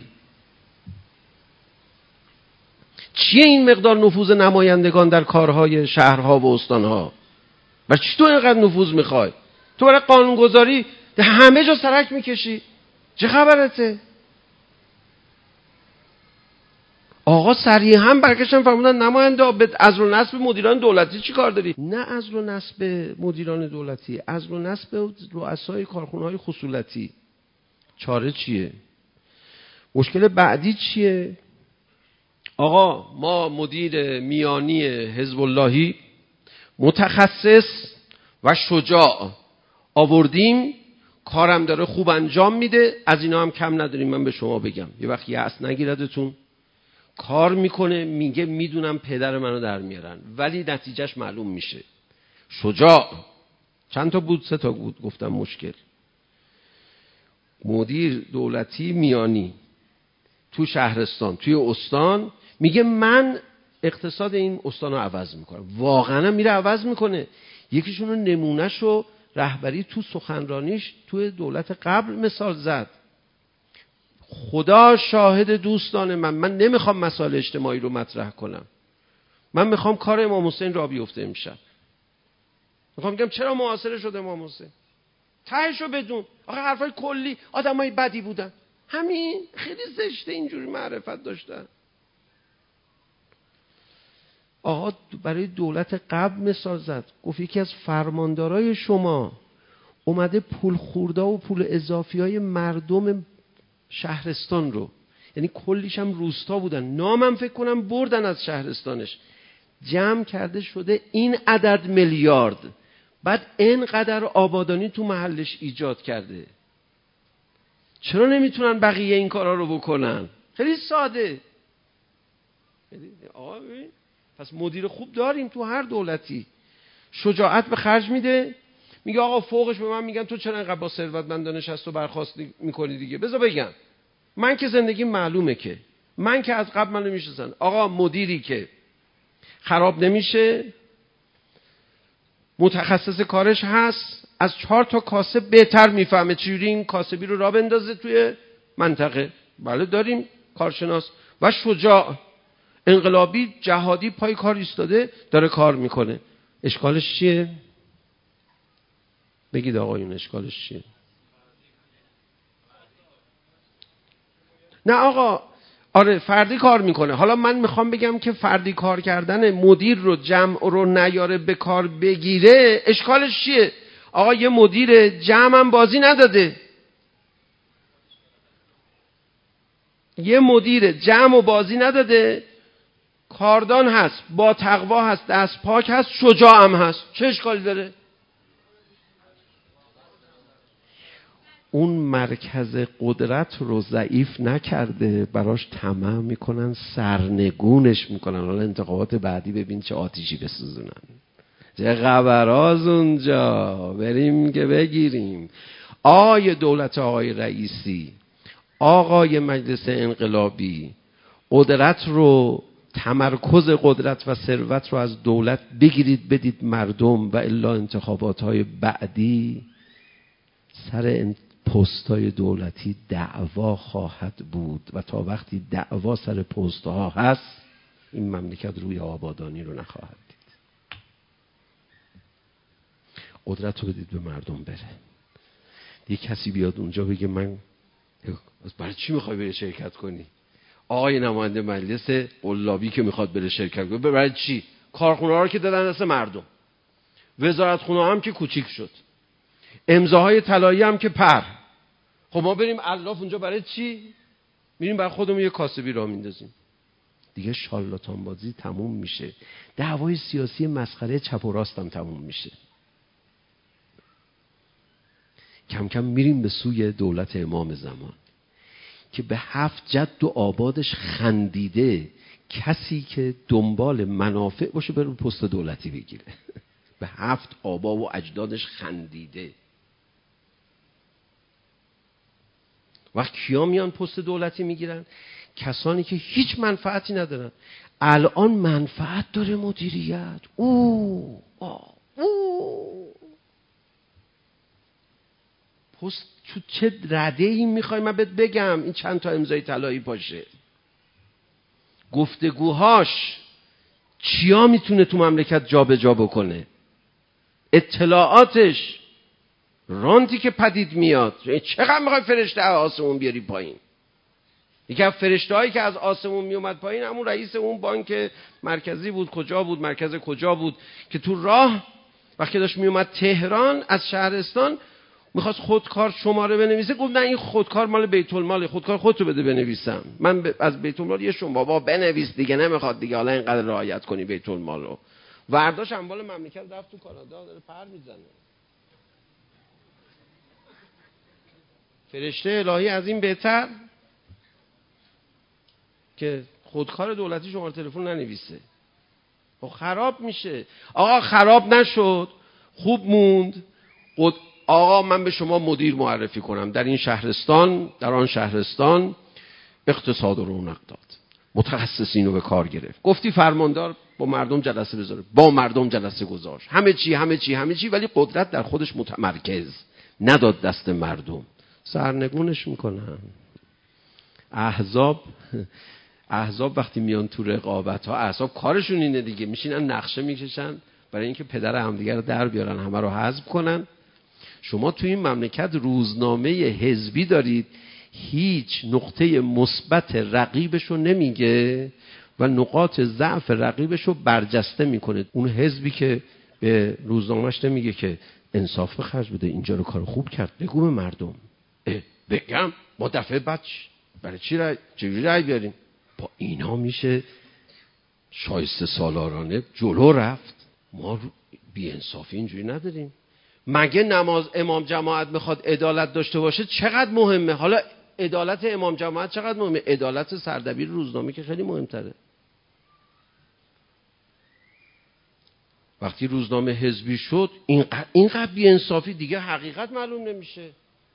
چیه این مقدار نفوذ نمایندگان در کارهای شهرها و استانها؟ و چی تو اینقدر نفوذ میخوای؟ تو برای قانونگذاری همه جا سرک میکشی، چه خبرته؟ آقا صریحا برگشتن فرمودن نماینده به عزل و نصب مدیران دولتی چی کار داری؟ نه عزل و نصب مدیران دولتی، عزل و نصب رؤسای کارخونه‌های خصولتی. چاره چیه؟ مشکل بعدی چیه؟ آقا ما مدیر میانی حزب اللهی متخصص و شجاع آوردیم، کارم داره خوب انجام میده، از اینا هم کم نداریم. من به شما بگم یه وقت یأس نگیردتون، کار میکنه میگه میدونم پدر منو در میارن، ولی نتیجهش معلوم میشه. شجاع. چند تا بود؟ سه تا بود گفتم. مشکل مدیر دولتی میانی تو شهرستان توی استان میگه من اقتصاد این استان رو عوض میکنه. واقعا میره عوض میکنه. یکیشون رو نمونهش رو رهبری تو سخنرانیش توی دولت قبل مثال زد. خدا شاهد دوستان من، من نمیخوام مسائل اجتماعی رو مطرح کنم، من میخوام کار امام حسین را بیفته امشب. میخوام بگم چرا معاصر شد امام حسین، تهشو بدون. آخه حرفای کلی آدمای بدی بودن، همین. خیلی زشته اینجوری معرفت داشتن. آقا برای دولت قبل مثال زد، گفت یکی از فرماندارای شما اومده پول خوردا و پول اضافی های مردم شهرستان رو، یعنی کلیش هم روستا بودن، نامم فکر کنم بردن از شهرستانش، جمع کرده شده این عدد میلیارد، بعد اینقدر آبادانی تو محلش ایجاد کرده. چرا نمیتونن بقیه این کارا رو بکنن؟ خیلی ساده. آقا ببین، پس مدیر خوب داریم تو هر دولتی، شجاعت به خرج میده، میگه آقا فوقش به من میگن تو چرا اینقدر با ثروتمندان نشست و برخاست میکنی دیگه، بذار بگم من که زندگی معلومه، که من که از قبل منو میشناسن. آقا مدیری که خراب نمیشه، متخصص کارش هست، از چهار تا کاسب بهتر میفهمه چجوری این کاسبی رو راه بندازه توی منطقه. بله داریم کارشناس و شجاع، انقلابی، جهادی، پای کار ایستاده داره کار میکنه. اشکالش چیه؟ بگید آقایون اشکالش چیه؟ نه آقا، آره فردی کار میکنه. حالا من میخوام بگم که فردی کار کردن مدیر رو جمع رو نیاره به کار بگیره، اشکالش چیه؟ آقا یه مدیر جمع هم بازی نداده، یه مدیر جمع و بازی نداده، کاردان هست، با تقوا هست، دست پاک هست، شجاع هم هست، چه اشکالی داره؟ اون مرکز قدرت رو ضعیف نکرده، براش طمع میکنن، سرنگونش میکنن. حالا انتخابات بعدی ببین چه آتیشی بسوزونن، چه خبراز اونجا، بریم که بگیریم. آقای دولت آقای رئیسی، آقای مجلس انقلابی، قدرت رو، تمرکز قدرت و ثروت رو از دولت بگیرید بدید مردم، و الا انتخابات های بعدی سر پست‌های دولتی دعوا خواهد بود، و تا وقتی دعوا سر پست‌ها هست این مملکت روی آبادانی رو نخواهد دید. قدرت رو بدید به مردم بره. یک کسی بیاد اونجا بگه من برای چی میخوای بری شرکت کنی؟ آقای نماینده مجلس قلابی که میخواد بره شرکت کنه، برای چی؟ کارخونه ها رو که دادن دست مردم، وزارت خونه هم که کوچیک شد، امضاهای طلایی هم که پر. خب ما بریم الاف اونجا برای چی؟ میریم برای خودمون یه کاسبی راه میندازیم. دیگه شارلاتان بازی تموم میشه، دعوای سیاسی مسخره چپ و راست هم تموم میشه. کم کم میریم به سوی دولت امام زمان که به هفت جد و آبادش خندیده، کسی که دنبال منافع باشه بره پست دولتی بگیره. به هفت آبا و اجدادش خندیده. وقت کیا میان پست دولتی میگیرن؟ کسانی که هیچ منفعتی ندارن. الان منفعت داره مدیریت. او آه او پست تو چه رده ای میخوای من بهت بگم این چند تا امضای طلایی باشه؟ گفتگوهاش چیا میتونه تو مملکت جا به جا بکنه؟ اطلاعاتش، رانتی که پدید میاد. چقدر میخوای فرشته آسمون بیاری پایین؟ یکی از فرشته هایی که از آسمون میومد پایین همون رئیس اون بانک مرکزی بود. کجا بود؟ مرکز کجا بود؟ که تو راه وقتی داشت میومد تهران از شهرستان میخواست خودکار شماره بنویسه، گفت نه این خودکار مال بیت المال، خودکار خودتو بده بنویسم، من ب... از بیت المال یه شما بابا بنویس دیگه، نمیخواد دیگه، حالا اینقدر رعایت کنی بیت المال رو. ورداش اموال مملکت رفت تو کانادا داره پر میزنه. فرشته الهی از این بهتر که خودکار دولتی شماره تلفن ننویسه. خب خراب میشه. آقا خراب نشد، خوب موند. قد... آقا من به شما مدیر معرفی کنم در این شهرستان، در آن شهرستان اقتصاد رو رونق داد. متخصصین رو به کار گرفت. گفتی فرماندار با مردم جلسه بذاره، با مردم جلسه گذاشت، همه چی همه چی همه چی، ولی قدرت در خودش متمرکز، نداد دست مردم، سرنگونش میکنن. احزاب احزاب وقتی میان تو رقابت ها، احزاب کارشون اینه دیگه، میشینن نقشه میکشن برای اینکه پدر همدیگه رو در بیارن، همه رو حذف کنن. شما تو این مملکت روزنامه حزبی دارید، هیچ نقطه مثبت رقیبش رو نمیگه و نقاط ضعف رقیبش رو برجسته میکنه. اون حزبی که به روزنامهش نمیگه که انصاف به خرج بده، اینجا رو کار خوب کرد، بگو به مردم. بگم ما دفعه بعد برای چی رای چجوری رای بیاریم؟ با اینا میشه شایسته سالارانه جلو رفت. ما بی انصافی اینجوری نداریم. مگه نماز امام جماعت میخواد عدالت داشته باشه چقدر مهمه؟ حالا عدالت امام جماعت چقدر مهمه؟ عدالت سردبیر روزنامه که خیلی مهمتره. وقتی روزنامه حزبی شد اینقدر اینقدر بی انصافی دیگه حقیقت معلوم نمیشه.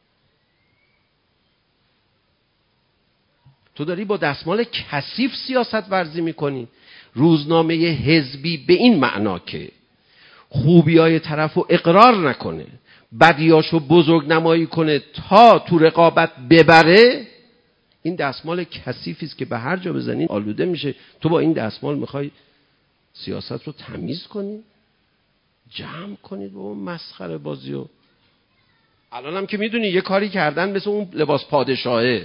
تو داری با دستمال کثیف سیاست ورزی میکنی. روزنامه حزبی به این معنا که خوبیای طرفو اقرار نکنه، بدیاشو بزرگ نمایی کنه تا تو رقابت ببره، این دستمال کثیفی است که به هر جا بزنین آلوده میشه. تو با این دستمال میخوای سیاست رو تمیز کنی، جمع کنید با اون مسخره بازیو. الان هم که میدونی یه کاری کردن مثل اون لباس پادشاهه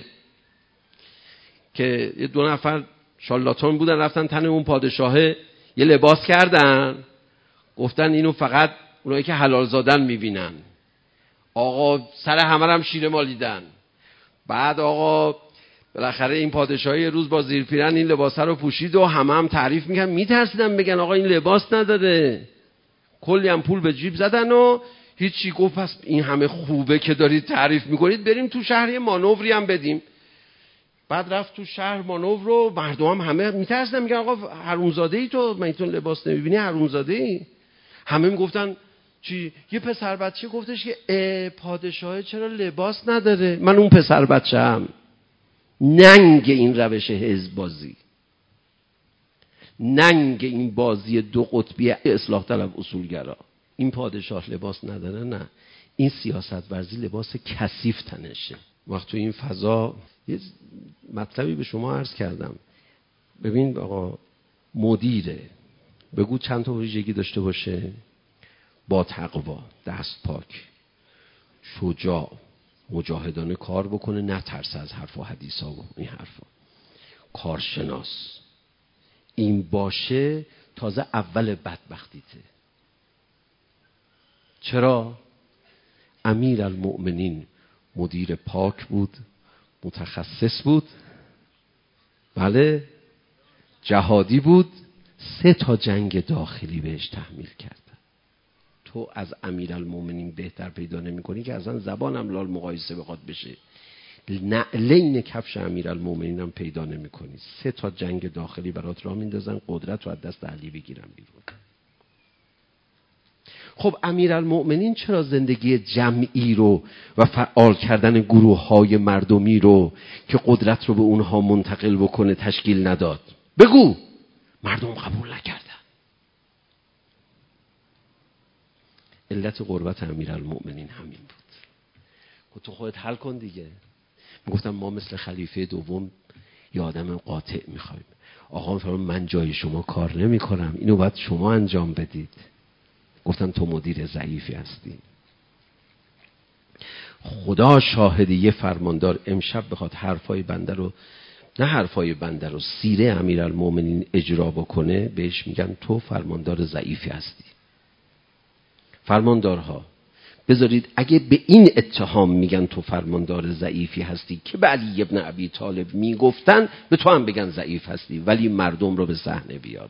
که یه دو نفر شالاتان بودن رفتن تن اون پادشاهه یه لباس کردن، گفتن اینو فقط اونایی که حلال زادن میبینن. آقا سر همه هم شیره مالیدن. بعد آقا بالاخره این پادشاهی یه روز با زیرپیرن این لباس رو پوشید و همه هم تعریف میکنن، میترسیدن بگن آقا این لباس نداره، کلی هم پول به جیب زدن و هیچی. گفت پس این همه خوبه که دارید تعریف میکنید، بریم تو شهر یه مانوری هم بدیم. بعد رفت تو شهر مانور رو، مردم هم همه میترسیدن میگن آقا حرومزاده ای تو، من تو لباس نمیبینی حرومزاده ای. همه میگفتن چی؟ یه پسر بچه گفتش که پادشاه چرا لباس نداره؟ من اون پسر بچه‌ام. ننگ این روش حزب بازی، ننگ این بازی دو قطبی اصلاح طلب اصولگرا. این پادشاه لباس نداره؟ نه، این سیاست ورزی لباس کثیف تنشه. وقت تو این فضا یه مطلبی به شما عرض کردم. ببین آقا، مدیره بگو چند تا ویژگی داشته باشه: با تقوا، دست پاک، شجاع، مجاهدانه کار بکنه، نه ترس از حرف و حدیث ها و این حرفا، کارشناس. این باشه تازه اول بدبختیته. چرا؟ امیر المؤمنین مدیر پاک بود، متخصص بود، بله، جهادی بود، سه تا جنگ داخلی بهش تحمیل کردن. تو از امیر المؤمنین بهتر پیدا نمی کنی که اصلا زبانم لال مقایسه بخواد بشه. نعلین کفش امیر المؤمنین هم پیدا نمی کنی. سه تا جنگ داخلی برات راه میندازن، قدرت رو از دست علی بگیرن بیرون. خب امیرالمؤمنین چرا زندگی جمعی رو و فعال کردن گروه های مردمی رو که قدرت رو به اونها منتقل بکنه تشکیل نداد؟ بگو. مردم قبول نکردن. علت غربت امیرالمؤمنین همین بود. گفت تو خودت حل کن دیگه. میگفتم ما مثل خلیفه دوم یه آدم قاطع میخوایم. آقا فرمان من جای شما کار نمی کنم، اینو باید شما انجام بدید. گفتم تو مدیر ضعیفی هستی. خدا شاهدی یه فرماندار امشب بخواد حرفای بنده رو، نه حرفای بنده رو، سیره امیرالمؤمنین اجرا بکنه، بهش میگن تو فرماندار ضعیفی هستی. فرماندارها بذارید اگه به این اتهام میگن تو فرماندار ضعیفی هستی که به علی ابن ابی طالب میگفتن، به تو هم بگن ضعیف هستی، ولی مردم رو به صحنه بیار.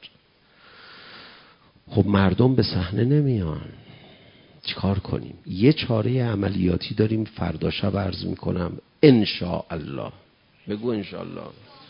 خب مردم به صحنه نمیان، چیکار کنیم؟ یه چاره عملیاتی داریم، فردا شب عرض میکنم ان شاء الله. بگو ان شاء الله.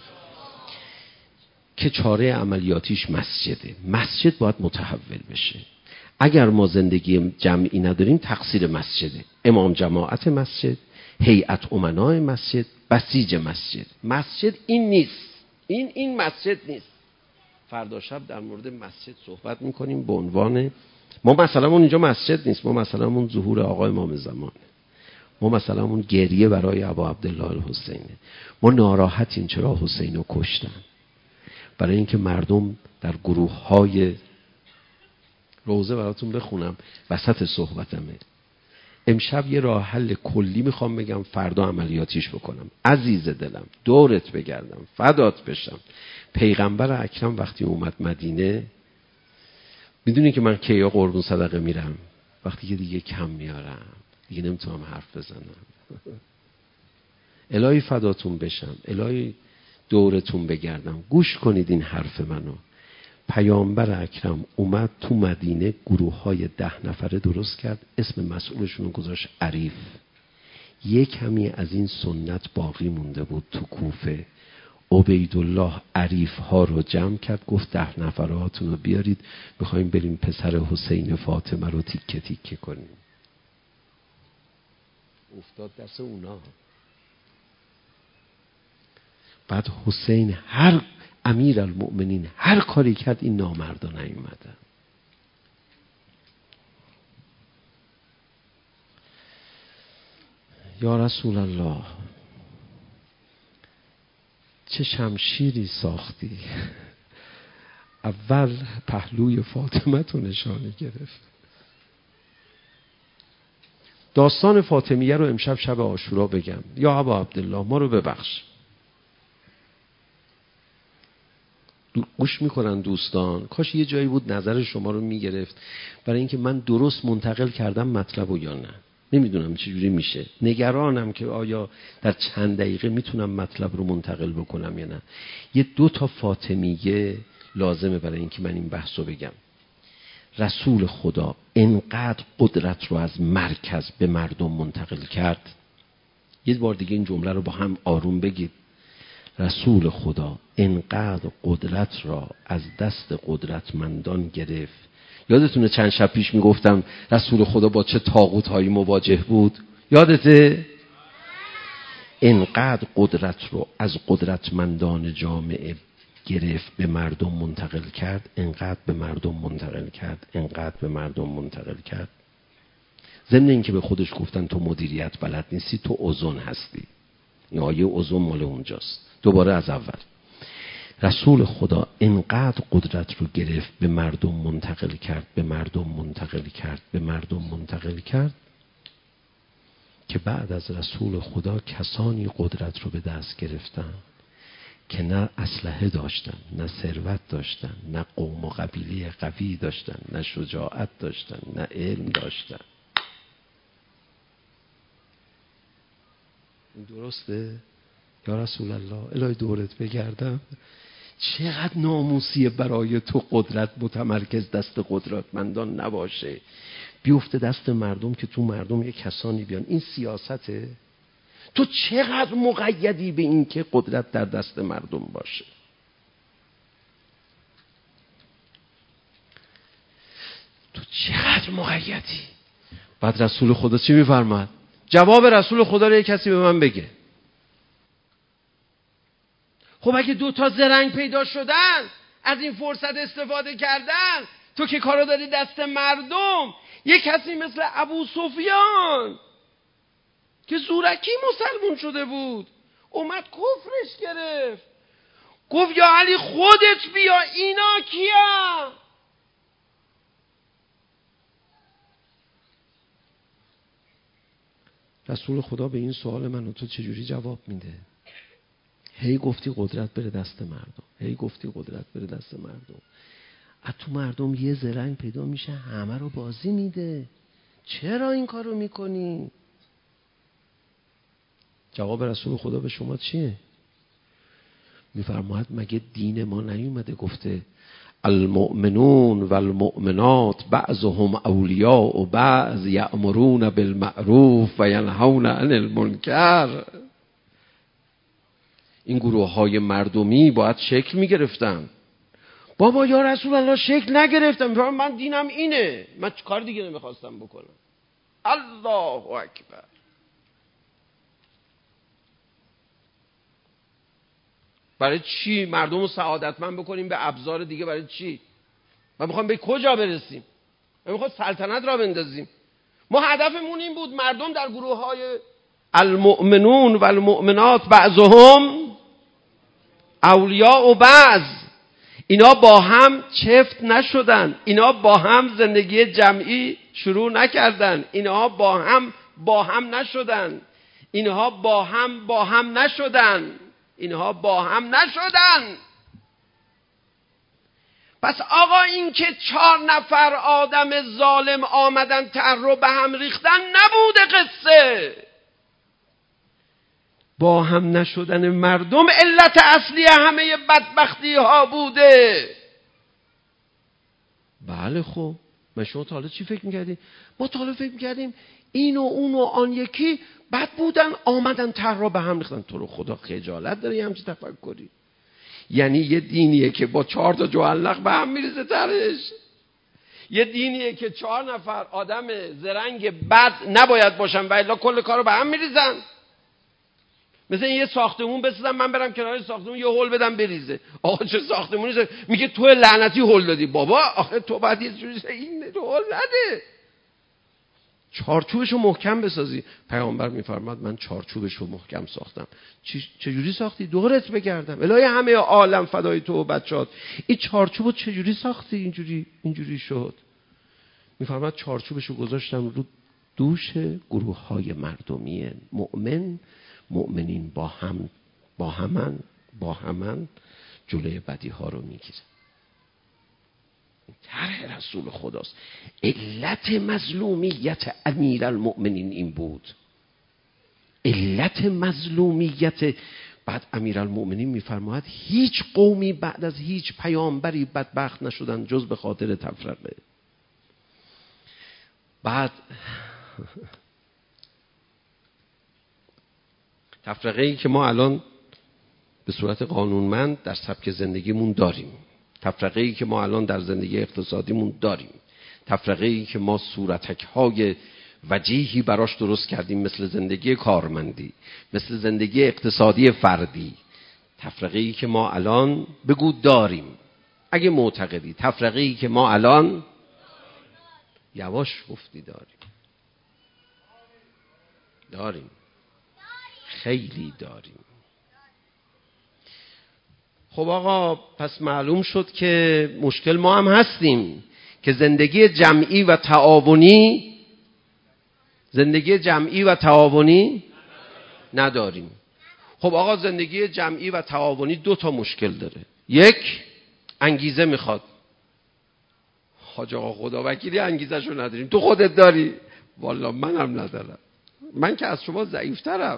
که چاره عملیاتیش مسجده. مسجد باید متحول بشه. اگر ما زندگی جمعی نداریم تقصیر مسجده. امام جماعت مسجد، هیئت امنای مسجد، بسیج مسجد. مسجد این نیست. این این مسجد نیست. فردا شب در مورد مسجد صحبت میکنیم به عنوان ما مثلا اون اینجا مسجد نیست، ما مثلا اون ظهور آقای امام زمان، ما مثلا اون گریه برای ابا عبدالله الحسینه، ما ناراحتیم چرا حسین رو کشتن، برای اینکه مردم در گروه های روزه براتون بخونم وسط صحبتمه. امشب یه راه حل کلی میخوام بگم، فردا عملیاتیش بکنم. عزیز دلم دورت بگردم، فدات بشم. پیغمبر اکرم وقتی اومد مدینه، میدونی که من کیا قربون صدقه میرم؟ وقتی که دیگه کم میارم، دیگه نمیتونم حرف بزنم. الهی فداتون بشم، الهی دورتون بگردم. گوش کنید این حرف منو. پیامبر اکرم اومد تو مدینه، گروه های ده نفره درست کرد، اسم مسئولشون رو گذاشت عریف. یک کمی از این سنت باقی مونده بود تو کوفه. عبیدالله عریف ها رو جمع کرد، گفت ده نفراتون رو بیارید، میخوایم بریم پسر حسین فاطمه رو تیکه تیکه کنیم. افتاد دست اونا. بعد حسین هر امیر المؤمنین هر کاری کرد، این نامردا نیومدن. یا رسول الله، چه شمشیری ساختی. اول پهلوی فاطمه تو نشانه گرفت. داستان فاطمیه رو امشب شب عاشورا بگم. یا ابا عبدالله ما رو ببخش. گوش میکنن دوستان، کاش یه جایی بود نظر شما رو میگرفت، برای اینکه من درست منتقل کردم مطلب و یا نه. نمیدونم چجوری میشه، نگرانم که آیا در چند دقیقه میتونم مطلب رو منتقل بکنم یا نه. یه دو تا فاطمیه لازمه برای اینکه من این بحث رو بگم. رسول خدا انقدر قدرت رو از مرکز به مردم منتقل کرد. یه بار دیگه این جمله رو با هم آروم بگید. رسول خدا انقدر قدرت را از دست قدرتمندان گرفت. یادتونه چند شب پیش میگفتم رسول خدا با چه طاغوت هایی مواجه بود؟ یادته؟ انقدر قدرت رو از قدرتمندان جامعه گرفت، به مردم منتقل کرد، انقدر به مردم منتقل کرد، انقدر به مردم منتقل کرد. ضمن اینکه به خودش گفتن تو مدیریت بلد نیستی، تو اوزون هستی. این آیه اوزون مال اونجاست. دوباره از اول. رسول خدا انقدر قدرت رو گرفت، به مردم منتقل کرد، به مردم منتقل کرد، به مردم منتقل کرد که بعد از رسول خدا کسانی قدرت رو به دست گرفتن که نه اسلحه داشتن، نه ثروت داشتن، نه قوم و قبیله قوی داشتن، نه شجاعت داشتن، نه علم داشتن. این درسته؟ یا رسول الله الهی دورت بگردم. چقدر ناموسیه برای تو قدرت متمرکز دست قدرتمندان نباشه، بیفته دست مردم که تو مردم یک کسانی بیان. این سیاسته. تو چقدر مقیدی به این که قدرت در دست مردم باشه. تو چقدر مقیدی. بعد رسول خدا چی میفرماد؟ جواب رسول خدا رو یک کسی به من بگه. خب اگه دو تا زرنگ پیدا شدن، از این فرصت استفاده کردن، تو که کارو داری دست مردم. یک کسی مثل ابو سفیان که زورکی مسلمون شده بود، اومد کفرش گرفت، گفت یا علی خودت بیا، اینا کیا؟ رسول خدا به این سوال من تو چجوری جواب میده؟ هی گفتی قدرت بره دست مردم، هی گفتی قدرت بره دست مردم. از تو مردم یه زرنگ پیدا میشه همه رو بازی میده. چرا این کارو میکنی؟ جواب رسول خدا به شما چیه؟ میفرماید مگه دین ما نیومده گفته المؤمنون والمؤمنات بعضهم اولیاء و بعض یأمرون بالمعروف و ینهون عن المنکر. این گروه های مردمی باید شکل میگرفتن. بابا یا رسول الله شکل نگرفتم، من دینم اینه، من کار دیگه نمیخواستم بکنم. الله اکبر. برای چی مردم رو سعادتمند بکنیم به ابزار دیگه؟ برای چی؟ ما میخوایم به کجا برسیم؟ ما میخوایم سلطنت را بندازیم. ما هدفمون این بود مردم در گروه های المؤمنون و المؤمنات بعضهم اولیاء و بعض، اینا با هم چفت نشدن، اینا با هم زندگی جمعی شروع نکردن، اینها با هم با هم نشدن، اینها با هم با هم نشدن، اینها با هم نشدن. پس آقا این که چهار نفر آدم ظالم آمدن طرح رو به هم ریختن نبوده قصه. با هم نشدن مردم علت اصلی همه بدبختی ها بوده. بله خب من شما تا حالا چی فکر میکردیم؟ ما تا حالا فکر میکردیم این و اون و آن یکی بد بودن آمدن طرح رو به هم ریختن. تو رو خدا خجالت داری همچی تفکری؟ یعنی یه دینیه که با چهار تا جوهلق به هم میریزه طرحش، یه دینیه که چهار نفر آدم زرنگ بد نباید باشن و الا کل کارو به هم میریزن. مثلا یه ساختمون بسازم من برم کنار ساختمون یه هول بدم بریزه. آقا چه ساختمونی؟ میگه تو لعنتی هول دادی. بابا آخه تو بعد یه جوری این تو هول نده، چارچوبشو محکم بسازی. پیامبر میفرماد من چارچوبشو محکم ساختم. چجوری ساختی؟ دورت بگردم الهی همه عالم فدای تو و بچه‌ات. این چارچوبو چجوری ساختی اینجوری اینجوری شد؟ میفرماد چارچوبشو گذاشتم رو دوش گروه‌های مردمی مؤمن، مؤمنین با هم با همن با همن جلوی بدی ها رو میگیره. طرح رسول خداست. علت مظلومیت امیر المؤمنین این بود. علت مظلومیت بعد امیر المؤمنین میفرماید هیچ قومی بعد از هیچ پیامبری بدبخت نشدن جز به خاطر تفرقه. بعد تفرقه ای که ما الان به صورت قانونمند در سبک زندگیمون داریم، تفرقه ای که ما الان در زندگی اقتصادیمون داریم، تفرقه ای که ما صورتک های وجیهی براش درست کردیم مثل زندگی کارمندی، مثل زندگی اقتصادی فردی، تفرقه ای که ما الان بگو داریم. اگه معتقدی تفرقه ای که ما الان یواش گفتی داریم داریم خیلی داریم. خب آقا پس معلوم شد که مشکل ما هم هستیم که زندگی جمعی و تعاونی زندگی جمعی و تعاونی نداریم. خب آقا زندگی جمعی و تعاونی دو تا مشکل داره. یک، انگیزه میخواد. حاج آقا خدا وکیلی انگیزه‌شو نداریم. تو خودت داری؟ والا منم ندارم. من که از شما ضعیف‌ترم.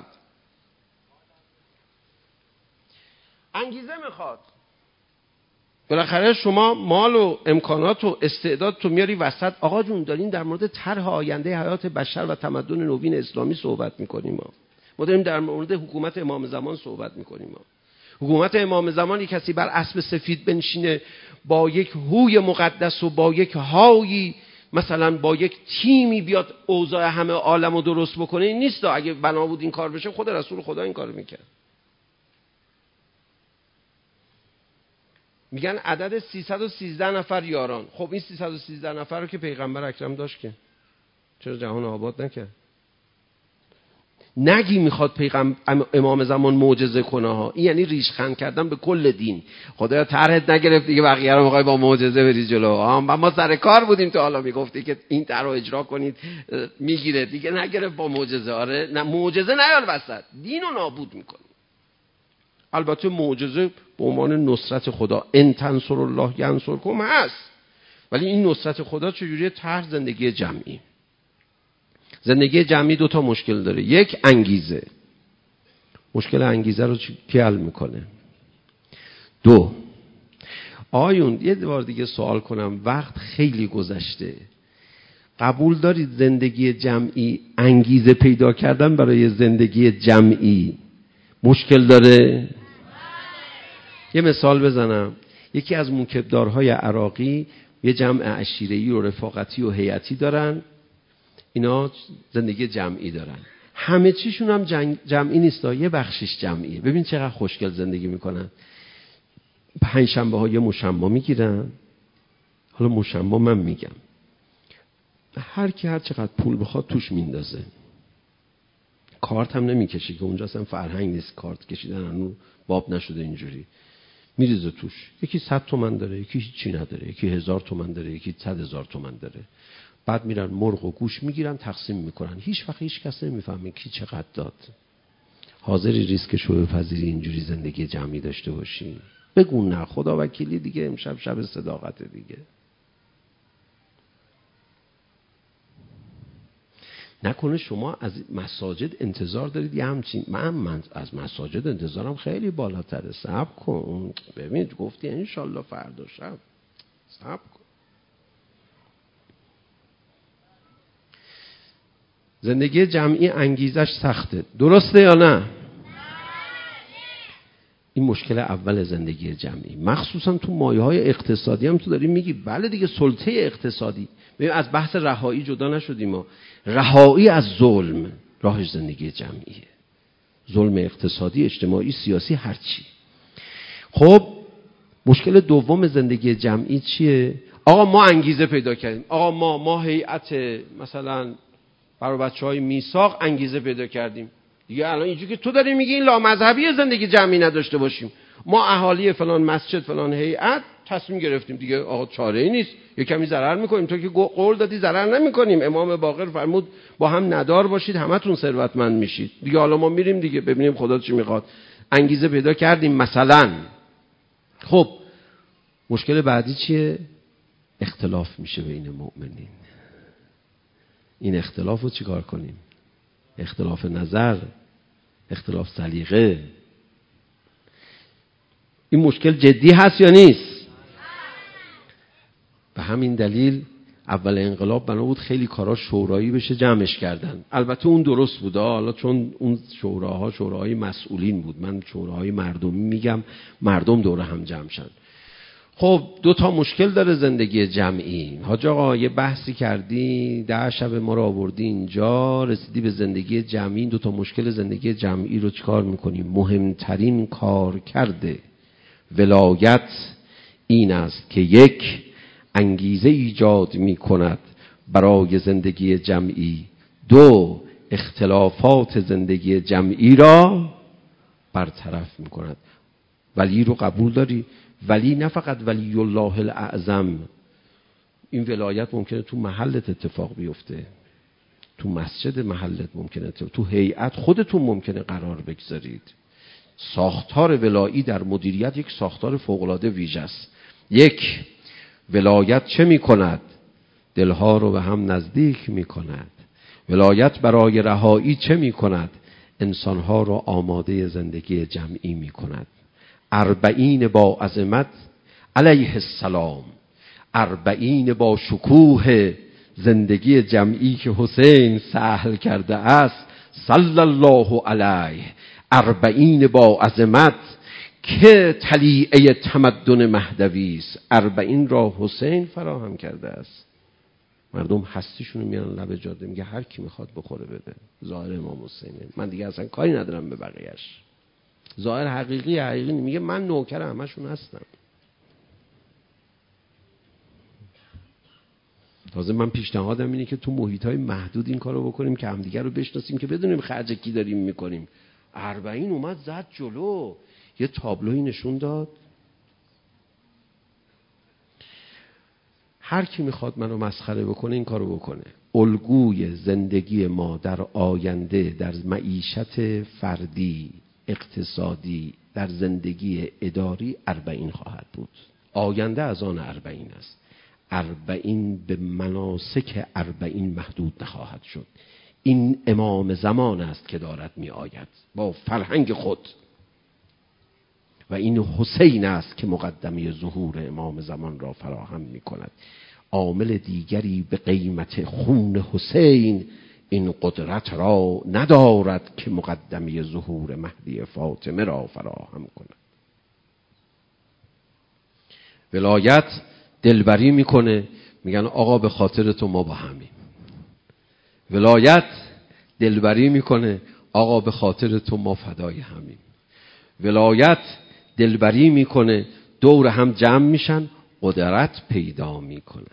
انگیزه میخواد. بالاخره شما مال و امکانات و استعداد تو میاری وسط. آقا جون دارین در مورد طرح آینده حیات بشر و تمدن نوین اسلامی صحبت میکنیم. ما ما داریم در مورد حکومت امام زمان صحبت میکنیم. ما حکومت امام زمان یک کسی بر اسب سفید بنشینه با یک هوی مقدس و با یک هایی مثلا با یک تیمی بیاد اوضاع همه عالمو درست بکنه این نیست. اگه بنا بود این کار بشه خود رسول خدا این کارو میکرد. میگن عدد سیصد و سیزده نفر یاران. خب این سیصد و سیزده نفر رو که پیغمبر اکرم داشت که چرا جهان آباد نکرد؟ نگی میخواد پیغمبر امام زمان معجزه کنه ها، این یعنی ریشخند کردن به کل دین. خدایا طرحت نگرفت دیگه بقیه رو میخوای با معجزه بری جلو. ها ما سر کار بودیم تا حالا میگفتی که این طرح رو اجرا کنید میگیره دیگه، نگرفت با معجزه. آره نه معجزه نیار وسط، دین رو نابود میکنه. البته معجزه به عنوان نصرت خدا ان تنصر الله ینصرکم هست، ولی این نصرت خدا چجوریه؟ طرح زندگی جمعی. زندگی جمعی دو تا مشکل داره. یک، انگیزه. مشکل انگیزه رو کی حل میکنه؟ دو، آیون یه بار دیگه سوال کنم، وقت خیلی گذشته، قبول دارید زندگی جمعی انگیزه پیدا کردن برای زندگی جمعی مشکل داره؟ یه مثال بزنم. یکی از موکبدارهای عراقی یه جمع عشیره‌ای و رفاقتی و هیئتی دارن، اینا زندگی جمعی دارن، همه چیشون هم جمعی نیست، یه بخشش جمعیه. ببین چقدر خوشگل زندگی میکنن. پنج شنبه ها یه مشمع میگیرن. حالا مشمع من میگم هر کی هر چقدر پول بخواد توش میندازه، کارت هم نمیکشه که اونجا اصلا فرهنگ نیست کارت کشیدن، هنوز باب نشده اینجوری، میریزه توش. یکی صد تومن داره، یکی هیچی نداره، یکی هزار تومن داره، یکی صد هزار تومن داره. بعد میرن مرغ و گوش میگیرن تقسیم میکنن، هیچ وقت هیچ کس نمیفهمه کی چقدر داد. حاضری ریسکشو بپذیری اینجوری زندگی جمعی داشته باشی؟ بگو نه، خدا وکیلی دیگه امشب شب صداقت دیگه. نکنه شما از مساجد انتظار دارید یه همچین. من, من از مساجد انتظارم خیلی بالاتره. صبر کن، ببینید گفتی انشالله فردا شب، صبر کن. زندگی جمعی انگیزش سخته، درسته یا نه؟ این مشکل اول زندگی جمعی، مخصوصا تو مایه‌های اقتصادی هم تو داریم میگی. بله دیگه، سلطه اقتصادی. ببین از بحث رهایی جدا نشدیم ما. رهایی از ظلم راهش زندگی جمعیه. ظلم اقتصادی، اجتماعی، سیاسی، هرچی. خب مشکل دوم زندگی جمعی چیه؟ آقا ما انگیزه پیدا کردیم، آقا ما ما هیئت مثلا برای بچه‌های میثاق انگیزه پیدا کردیم دیگه. الان اینجوری که تو داری میگی این لامذهبی زندگی جمعی نداشته باشیم، ما اهالی فلان مسجد فلان هیئت تصمیم گرفتیم دیگه، آقا چاره ای نیست، یه کمی ضرر میکنیم. تو که قول دادی ضرر نمیکنیم. امام باقر فرمود با هم ندار باشید همتون ثروتمند میشید دیگه. حالا ما میریم دیگه ببینیم خدا چی میخواد. انگیزه پیدا کردیم مثلا. خب مشکل بعدی چیه؟ اختلاف میشه بین مؤمنین. این اختلاف رو چیکار کنیم؟ اختلاف نظر، اختلاف سلیقه. این مشکل جدی هست یا نیست؟ به همین دلیل اول انقلاب بنا بود خیلی کارا شورایی بشه جمعش کردن. البته اون درست بود، حالا چون اون شوراها شوراهای مسئولین بود، من شوراهای مردمی میگم، مردم دور هم جمع شن. خب دو تا مشکل داره زندگی جمعی. حاج آقا یه بحثی کردی، ده شب ما رو آوردی اینجا، رسیدی به زندگی جمعی. دو تا مشکل زندگی جمعی رو چیکار میکنیم؟ مهمترین کار کرده ولایت این است که یک، انگیزه ایجاد میکند برای زندگی جمعی. دو، اختلافات زندگی جمعی را برطرف میکند. ولی رو قبول داری؟ ولی نه فقط ولی الله الاعظم. این ولایت ممکنه تو محلت اتفاق بیفته، تو مسجد محلت ممکنه، تو هیئت خودتون ممکنه قرار بگذارید. ساختار ولایی در مدیریت یک ساختار فوق‌العاده ویژه است. یک، ولایت چه می کند؟ دلها رو به هم نزدیک می کند. ولایت برای رهایی چه می کند؟ انسانها رو آماده زندگی جمعی می کند. اربعین با عظمت علیه السلام، اربعین با شکوه زندگی جمعی که حسین سهل کرده است صلی الله علیه. اربعین با عظمت که طلیعه تمدن مهدوی است. اربعین را حسین فراهم کرده است. مردم هستیشونو میان لب جاده، میگه هر کی میخواد بخوره بده. ظاهر امام حسینه، من دیگه اصلا کاری ندارم به بقیه‌اش. ظاهر حقیقی حقیقی میگه من نوکر همشون هستم. تازه من پیشنهادم اینه که تو محیط‌های محدود این کارو بکنیم که همدیگه رو بشناسیم، که بدونیم خرج کی داریم میکنیم. اربعین اومد زد جلو، یه تابلویی نشون داد. هر کی میخواد منو مسخره بکنه این کارو بکنه. الگوی زندگی ما در آینده، در معیشت فردی، اقتصادی، در زندگی اداری اربعین خواهد بود. آینده از آن اربعین است. اربعین به مناسک اربعین محدود نخواهد شد. این امام زمان است که دارد می آید با فرهنگ خود، و این حسین است که مقدمه ظهور امام زمان را فراهم می کند. عامل دیگری به قیمت خون حسین این قدرت را ندارد که مقدمه ظهور مهدی فاطمه را فراهم کند. ولایت دلبری میکنه، میگن آقا به خاطر تو ما با همیم. ولایت دلبری میکنه، آقا به خاطر تو ما فدای همیم. ولایت دلبری میکنه، دور هم جمع میشن، قدرت پیدا میکنن.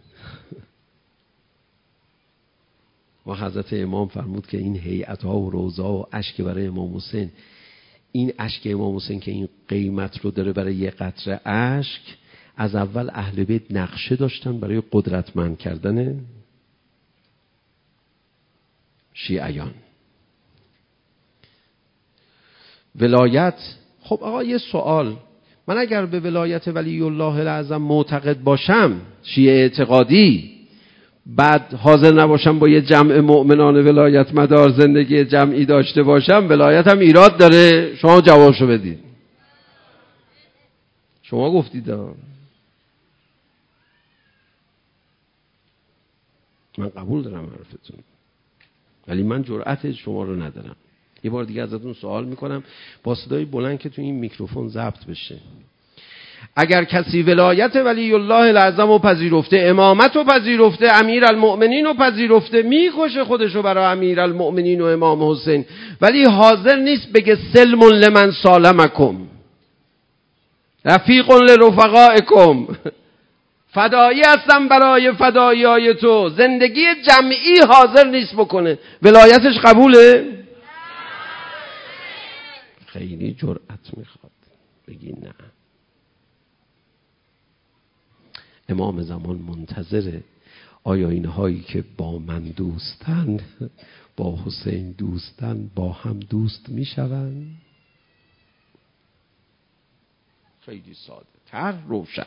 و حضرت امام فرمود که این هیئت‌ها و روضا و اشک برای امام حسین، این اشک امام حسین که این قیمت رو داره برای یه قطره اشک، از اول اهل بیت نقشه داشتن برای قدرتمند کردن شیعیان. ولایت، خب آقا یه سوال، من اگر به ولایت ولی الله الاعظم معتقد باشم، شیعه اعتقادی، بعد حاضر نباشم با یه جمع مؤمنان ولایت مدار زندگی جمعی داشته باشم، ولایتم ایراد داره؟ شما جوابشو بدید. شما گفتید. من قبول دارم حرفتون، ولی من جرأت شما رو ندارم. یه بار دیگه ازتون سوال میکنم با صدای بلند که تو این میکروفون ضبط بشه. اگر کسی ولایت ولی الله الاعظم رو پذیرفته، امامت رو پذیرفته، امیر المؤمنین رو پذیرفته، میکشه خودشو برای امیر المؤمنین و امام حسین، ولی حاضر نیست بگه سلم لمن سالمکم، رفیق لرفقائکم، فدایی هستم برای فداییای تو، زندگی جمعی حاضر نیست بکنه، ولایتش قبوله؟ خیلی جرأت میخواد بگی نه. امام زمان منتظره آیا اینهایی که با من دوستن، با حسین دوستن، با هم دوست میشون؟ خیلی ساده تر، روشن.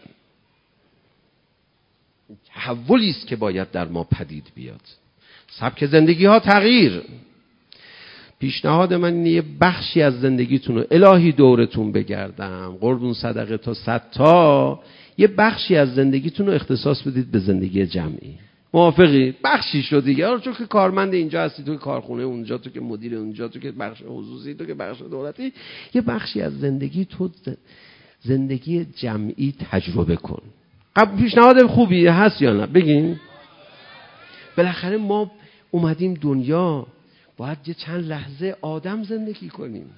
تحولی است که باید در ما پدید بیاد. سبک زندگی ها تغییر. پیشنهاد من اینه یه بخشی از زندگیتون رو الهی دورتون بگردم، قربون صدقه تا صد تا، یه بخشی از زندگیتون رو اختصاص بدید به زندگی جمعی. موافقی؟ بخشی شد دیگه، چون که کارمند اینجا هستی، تو که کارخونه اونجا، تو که مدیر اونجا، تو که بخش خصوصی، تو که بخش دولتی، یه بخشی از زندگی تو زندگی جمعی تجربه کن. قبل پیشنهاد خوبی هست یا نه؟ بگین. بالاخره ما اومدیم دنیا، باید یه چند لحظه آدم زندگی کنیم،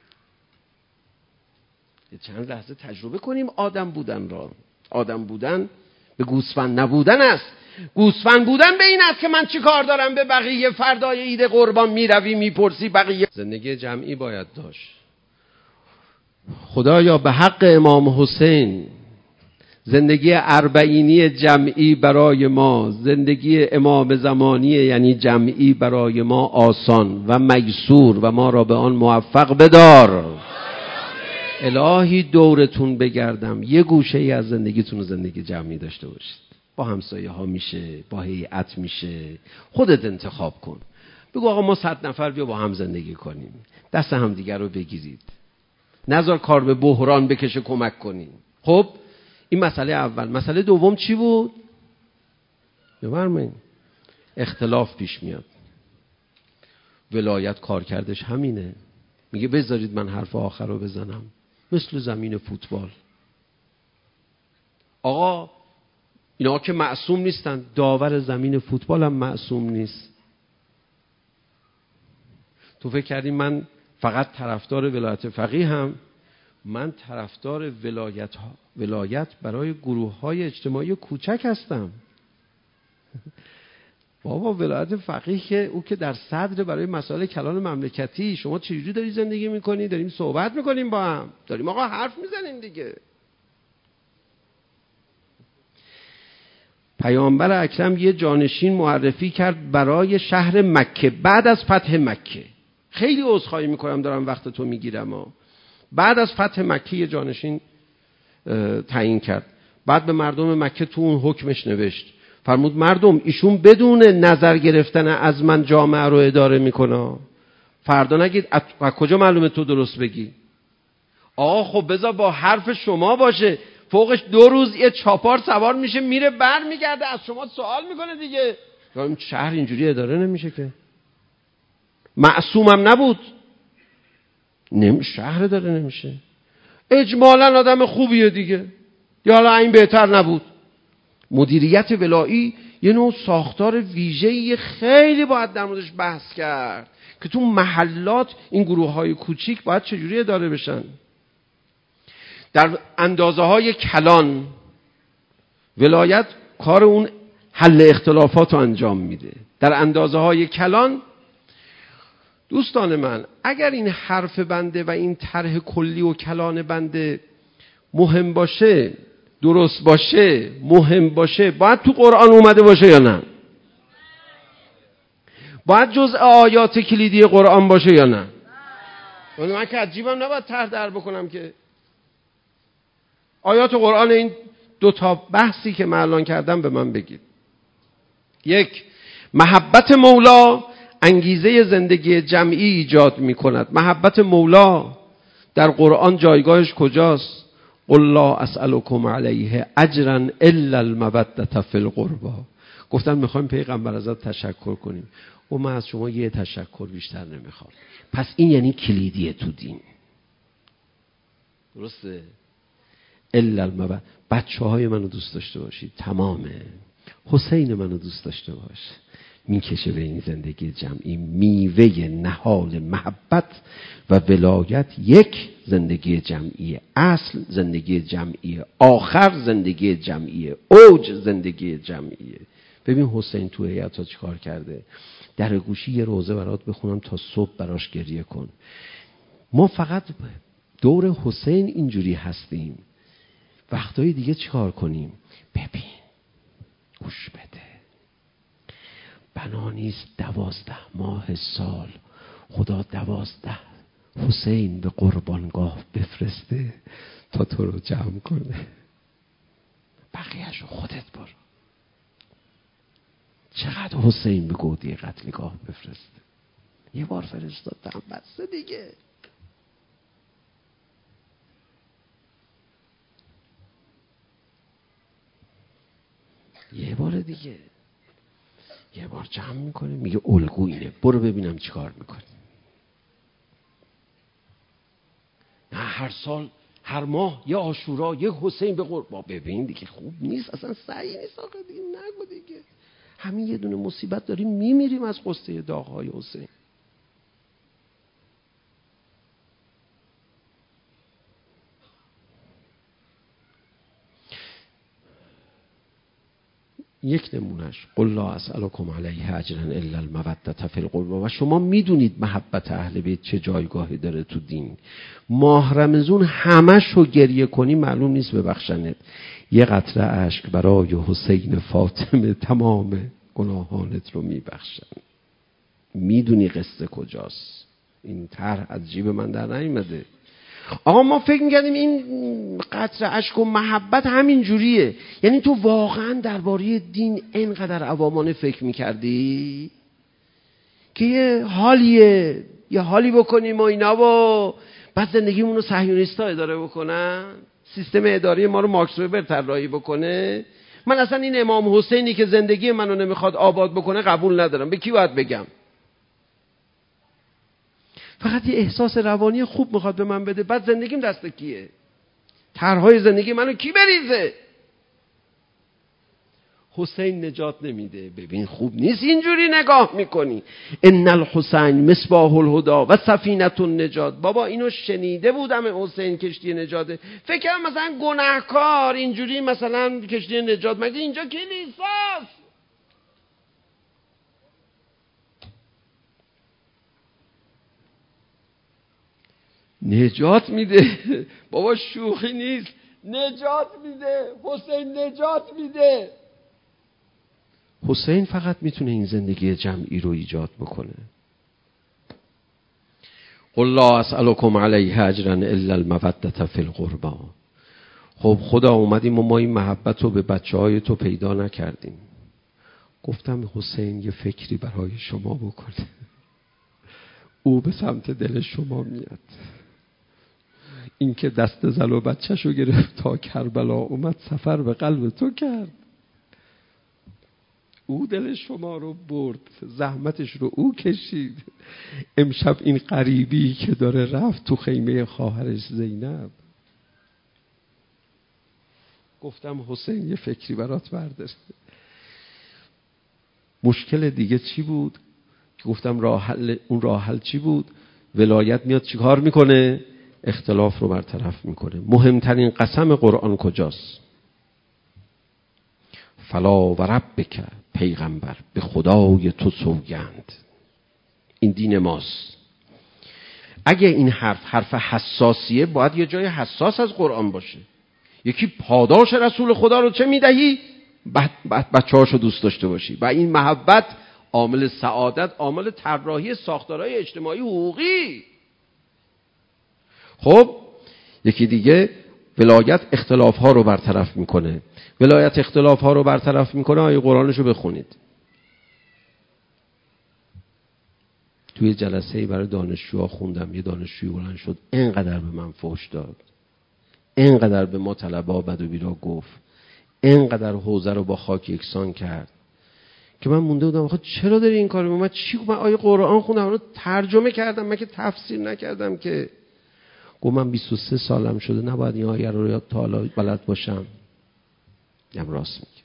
یه چند لحظه تجربه کنیم آدم بودن را. آدم بودن به گوسفند نبودن است. گوسفند بودن به این است که من چی کار دارم به بقیه، فردای عید قربان میروی میپرسی بقیه. زندگی جمعی باید داشت. خدایا به حق امام حسین زندگی اربعینی جمعی برای ما، زندگی امام زمانی یعنی جمعی برای ما آسان و میسور و ما را به آن موفق بدار. الهی دورتون بگردم، یه گوشه ای از زندگیتون زندگی جمعی داشته باشید. با همسایه ها میشه، با هیئت میشه، خودت انتخاب کن. بگو آقا ما صد نفر بیا با هم زندگی کنیم، دست هم دیگر رو بگیرید، نذار کار به بحران بکشه، کمک کنیم. خب این مسئله اول. مسئله دوم چی بود؟ بفرمایید. اختلاف پیش میاد. ولایت کار کردش همینه، میگه بذارید من حرف آخر رو بزنم. مثل زمین فوتبال، آقا اینا که معصوم نیستن، داور زمین فوتبال هم معصوم نیست. تو فکر کردی من فقط طرفدار ولایت فقیه هم؟ من طرفدار ولایت ها، ولایت برای گروه های اجتماعی کوچک هستم. بابا ولایت فقیه که او که در صدر برای مسائل کلان مملکتی، شما چجوری داری زندگی میکنی؟ داریم صحبت میکنیم با هم، داریم آقا حرف میزنیم دیگه. پیامبر اکرم یه جانشین معرفی کرد برای شهر مکه بعد از فتح مکه. خیلی عذرخواهی میکنم دارم وقت تو میگیرم ها. بعد از فتح مکه یه جانشین تعیین کرد. بعد به مردم مکه تو اون حکمش نوشت، فرمود مردم ایشون بدون نظر گرفتن از من جامعه رو اداره میکنه. فردا نگید از کجا معلومه تو درست بگی. آقا خب بذار با حرف شما باشه، فوقش دو روز یه چاپار سوار میشه میره بر میگرده از شما سوال میکنه دیگه. شهر اینجوری اداره نمیشه که. معصومم نبود، نمی شهر داره نمیشه. اجمالا آدم خوبیه دیگه، یا حالا این بهتر نبود. مدیریت ولایی یه نوع ساختار ویژه‌ای خیلی باید در موردش بحث کرد که تو محلات این گروه‌های کوچیک باید چجوری اداره بشن. در اندازه های کلان ولایت کار اون حل اختلافات رو انجام میده. در اندازه های کلان دوستان من، اگر این حرف بنده و این طرح کلی و کلان بنده مهم باشه، درست باشه، مهم باشه، باید تو قرآن اومده باشه یا نه؟ باید جزء آیات کلیدی قرآن باشه یا نه؟ من که عجیبم نباید طرح در بکنم که آیات قرآن این دو تا بحثی که من الان کردم به من بگید. یک، محبت مولا انگیزه زندگی جمعی ایجاد می کند. محبت مولا در قرآن جایگاهش کجاست؟ قل لا اسألكم علیه اجرا الا المودة فی القربى. گفتن میخوایم پیغمبر ازت تشکر کنیم و من از شما یه تشکر بیشتر نمیخوام. پس این یعنی کلیدیه تو دین. درسته؟ الا المودة. بچه های منو دوست داشته باشید، تمامه. حسین منو دوست داشته باش، میکشه به این زندگی جمعی. میوه نهال محبت و ولایت یک زندگی جمعی، اصل زندگی جمعی، آخر زندگی جمعی، اوج زندگی جمعی. ببین حسین تو هیئت ها چیکار کرده. در گوشی یه روزه برات بخونم تا صبح براش گریه کن. ما فقط دور حسین اینجوری هستیم. وقتایی دیگه چیکار کنیم؟ ببین، گوش بده. بنا نیست دوازده ماه سال خدا دوازده حسین به قربانگاه بفرسته تا تو رو جمع کنه. بقیهش رو خودت برو. چقدر حسین به گودی قتلگاه بفرسته؟ یه بار فرستادم بس دیگه. یه بار دیگه، یه بار جمع میکنه میگه الگو اینه، برو ببینم چی کار میکنی. نه هر سال هر ماه یه عاشورا یه حسین به قربان. ببین دیگه خوب نیست، اصلا صحیح نیست آخه دیگه. نگو دیگه، همین یه دونه مصیبت داریم میمیریم از قصه داغ‌های حسین. یک نمونش قل لا اسألكم علیه اجرا الا المودة فی القربى. و شما میدونید محبت اهل بیت چه جایگاهی داره تو دین. ماه رمضان همش رو گریه کنی معلوم نیست ببخشنت. یه قطره اشک برای حسین فاطمه تمام گناهانت رو میبخشن. میدونی قصه کجاست؟ این طرح از جیب من در نیامده. آقا ما فکر می‌کردیم این قطره اشک و محبت همین جوریه. یعنی تو واقعا درباره دین اینقدر عوامانه فکر می‌کردی که یه حالیه، یه حالی بکنیم و اینا و بعد زندگیمون رو صهیونیست‌ها اداره بکنن، سیستم اداری ما رو ماکس وبر طراحی بکنه. من اصلا این امام حسینی که زندگی منو نمیخواد آباد بکنه قبول ندارم. به کی باید بگم؟ فقط یه احساس روانی خوب میخواد به من بده، بعد زندگیم دست کیه؟ طرحهای زندگی منو کی بریزه؟ حسین نجات نمیده. ببین خوب نیست اینجوری نگاه میکنی. ان الحسین مصباح الهدى و سفینه النجات. بابا اینو شنیده بودم حسین کشتی نجاته. فکر کنم مثلا گناهکار اینجوری مثلا کشتی نجات، مگه اینجا کلیساست؟ نجات میده. بابا شوخی نیست. نجات میده. حسین نجات میده. حسین فقط میتونه این زندگی جمعی رو ایجاد بکنه. قل لا اسألكم علیه اجرا الا المودة فی القربى. خب خدا اومدیم و ما این محبت رو به بچه های تو پیدا نکردیم. گفتم حسین یه فکری برای شما بکنه. او به سمت دل شما میاد. این که دست زل و بچه‌شو گرفت تا کربلا اومد سفر به قلب تو کرد. او دل شما رو برد، زحمتش رو او کشید. امشب این غریبی که داره رفت تو خیمه خواهرش زینب. گفتم حسین یه فکری برات بردار. مشکل دیگه چی بود؟ گفتم راه حل، اون راه حل چی بود؟ ولایت میاد چیکار میکنه؟ اختلاف رو برطرف میکنه. مهمترین قسم قرآن کجاست؟ فلا و ربک پیغمبر، به خدای تو سوگند. این دین ماست. اگه این حرف حرف حساسیه، باید یه جای حساس از قرآن باشه. یکی پاداش رسول خدا رو چه میدهی؟ بعد بعد بچه‌هاشو دوست داشته باشی. و این محبت عامل سعادت، عامل طراحی ساختارهای اجتماعی حقوقی. خب یکی دیگه ولایت اختلاف ها رو برطرف میکنه. ولایت اختلاف ها رو برطرف میکنه. آیه قرآنشو بخونید. توی جلسه‌ای برای دانشجوها خوندم. یه دانشجوی بلند شد اینقدر به من فحش داد، اینقدر به ما طلبه‌ها بد و بیرا گفت، اینقدر حوزه رو با خاک یکسان کرد که من مونده بودم آخه چرا داری این کارو؟ من چی من آیه قرآن خوندم، رو ترجمه کردم، من که تفسیر نکردم که. گفت من بیست و سه سالم شده نباید این آیه رو تا حالا بلد باشم. هم راست میگه.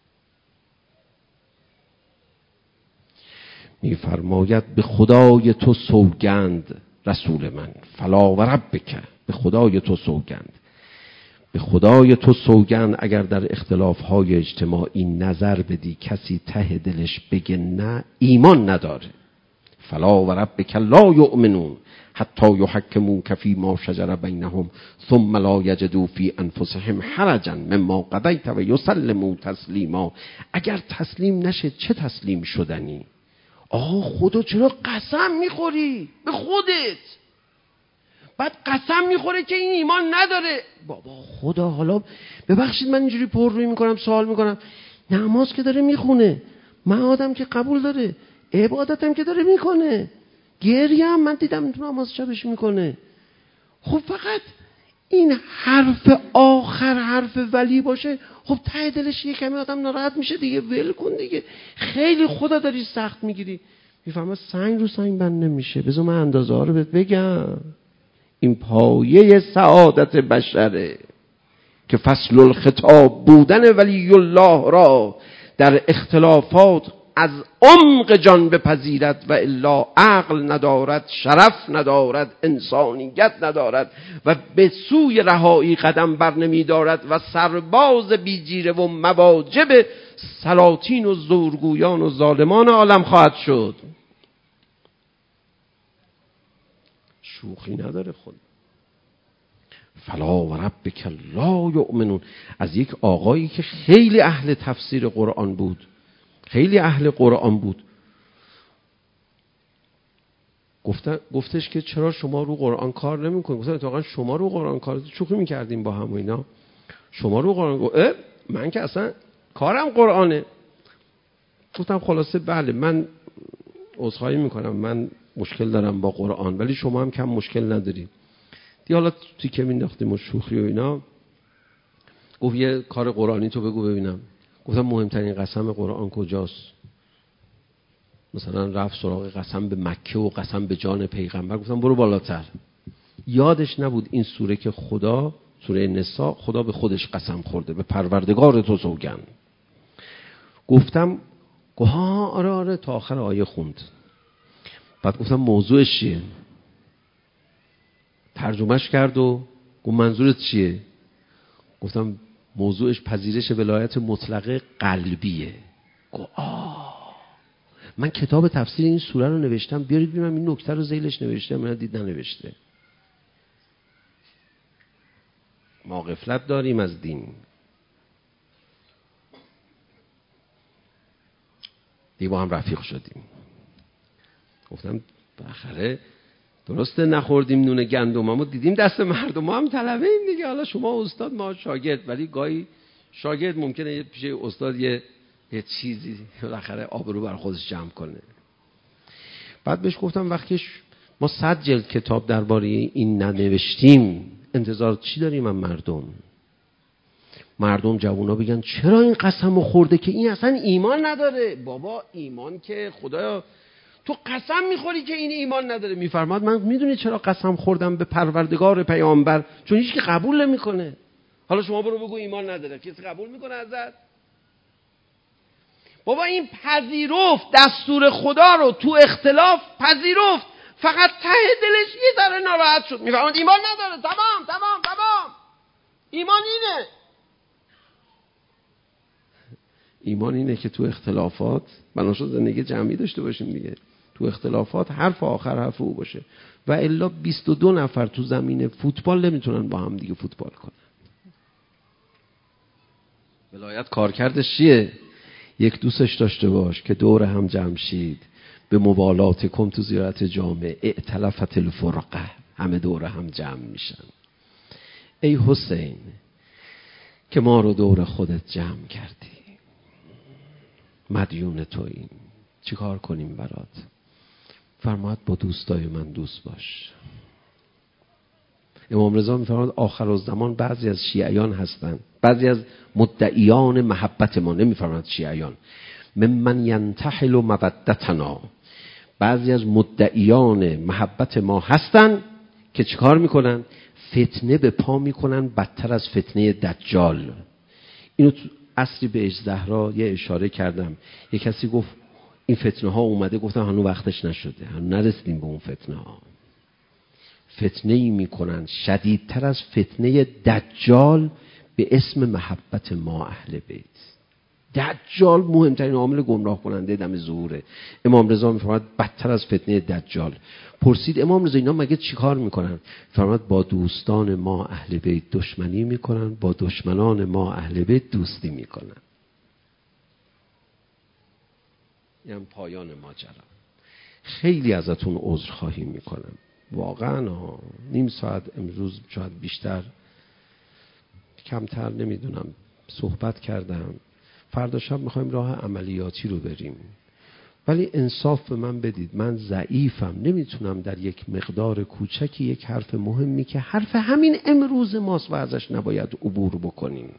میفرماید به خدای تو سوگند رسول من، فلا و ربک، به خدای تو سوگند، به خدای تو سوگند اگر در اختلاف‌های اجتماعی نظر بدی کسی ته دلش بگه نه، ایمان نداره. فلا و ربک لا یؤمنون حتی یحکموک فیما شجر بینهم ثم لا یجدوا فی انفسهم حرجا مما قضیت و یسلموا تسلیما. اگر تسلیم نشه چه تسلیم شدنی؟ آه خدا چرا قسم میخوری به خودت؟ بعد قسم میخوره که این ایمان نداره. بابا خدا حالا ببخشید من اینجوری پر روی میکنم، سوال میکنم، نماز که داره میخونه، معادم که قبول داره، عبادتم که داره میکنه، گریه هم من دیدم تو نماز شبش میکنه. خب فقط این حرف آخر حرف ولی باشه، خب ته دلش یه کمی آدم ناراحت میشه دیگه. ول کن دیگه، خیلی خدا داری سخت میگیری. میفهمه سنگ رو سنگ بند نمیشه. بذار من اندازه ها رو بهت بگم. این پایه سعادت بشره که فصل الخطاب بودن ولی الله را در اختلافات از عمق جان بپذیرد و الا عقل ندارد، شرف ندارد، انسانیت ندارد و به سوی رهایی قدم بر نمی دارد و سرباز بیجیره و مواجب سلاطین و زورگویان و ظالمان عالم خواهد شد. شوخی نداره خود. فلا و ربک لا یؤمنون. از یک آقایی که خیلی اهل تفسیر قرآن بود، خیلی اهل قرآن بود، گفت گفتش که چرا شما رو قرآن کار نمی‌کنید؟ گفتن اتفاقا شما رو قرآن کار شوخی می‌کردیم با هم و اینا. شما رو قرآن گفت من که اصلا کارم قرآنه. گفتم خلاصه بله من عذرخواهی می‌کنم، من مشکل دارم با قرآن، ولی شما هم کم مشکل نداری. دی حالا توی که مینداختیم و شوخی و اینا. گفت یه کار قرآنی تو بگو ببینم. گفتم مهمترین قسم قرآن کجاست؟ مثلا رفت سراغ قسم به مکه و قسم به جان پیغمبر. گفتم برو بالاتر. یادش نبود این سوره که خدا، سوره نساء، خدا به خودش قسم خورده، به پروردگار تو سوگند. گفتم گفت ها آره آره تا آخر آیه خوند. بعد گفتم موضوعش چیه؟ ترجمهش کرد و گفت منظورت چیه؟ گفتم موضوعش پذیرش ولایت مطلقه قلبیه. گفت آه من کتاب تفسیر این سوره رو نوشتم، بیارید ببینم این نکته رو ذیلش نوشته من دید ننوشته. ما غفلت داریم از دین. دیگه با هم رفیق شدیم. گفتم بالاخره درسته نخوردیم نون گندممو، دیدیم دست مردم، ما هم طلبه ایم دیگه. حالا شما استاد ما شاگرد، ولی گاهی شاگرد ممکنه یه پیش استاد یه یه چیزی بالاخره آبرو بر خودش جمع کنه. بعد بهش گفتم وقتی ما صد جلد کتاب درباره این ننوشتیم انتظار چی داریم از مردم؟ مردم جوونا بگن چرا این قسمو خورده که این اصلا ایمان نداره؟ بابا ایمان که خدایا تو قسم میخوری که این ایمان نداره. میفرماد من میدونی چرا قسم خوردم به پروردگار پیامبر؟ چون هیچ کی قبول نمیکنه. حالا شما برو بگو ایمان نداره، کسی قبول میکنه ازت؟ بابا این پذیرفت دستور خدا رو تو اختلاف، پذیرفت فقط ته دلش یه ذره ناراحت شد. میفهمید ایمان نداره. تمام تمام تمام. ایمان اینه. ایمان اینه که تو اختلافات بناشد زندگی جمعی داشته باشیم دیگه. تو اختلافات حرف آخر حرف او باشه. و الا بیست و دو نفر تو زمین فوتبال نمیتونن با هم دیگه فوتبال کنن. ولایت کارکردش چیه؟ یک دوستش داشته باش که دور هم جمع شید، به موالات کم تو زیارت جامع، ائتلفت الفرقه، همه دور هم جمع میشن. ای حسین که ما رو دور خودت جمع کردی، مدیون توییم، چی کار کنیم برات؟ فرماد با دوستای من دوست باش. امام رضا میفرماد آخر الزمان بعضی از شیعیان هستن، بعضی از مدعیان محبت ما، نمیفرماد شیعیان، ممن ینتحل مودتنا، بعضی از مدعیان محبت ما هستن که چیکار میکنن؟ فتنه به پا میکنن بدتر از فتنه دجال. اینو تو عصری به زهرا یه اشاره کردم. یه کسی گفت این فتنه ها اومده، گفتم هنوز وقتش نشده، هنوز نرسیدیم به اون فتنه ها. فتنه ای میکنن شدیدتر از فتنه دجال به اسم محبت ما اهل بیت. دجال مهمترین عامل گمراه کننده دم ظهوره. امام رضا میفرماد بدتر از فتنه دجال. پرسید امام رضا اینا مگه چیکار میکنن؟ فرماد با دوستان ما اهل بیت دشمنی میکنن، با دشمنان ما اهل بیت دوستی میکنن. این پایان ماجرا. خیلی ازتون عذرخواهی میکنم واقعا. نیم ساعت امروز شاید بیشتر کمتر نمیدونم صحبت کردم. فردا شب میخوایم راه عملیاتی رو بریم، ولی انصاف به من بدید، من ضعیفم، نمیتونم در یک مقدار کوچکی یک حرف مهمی که حرف همین امروز ماست و ازش نباید عبور بکنیم.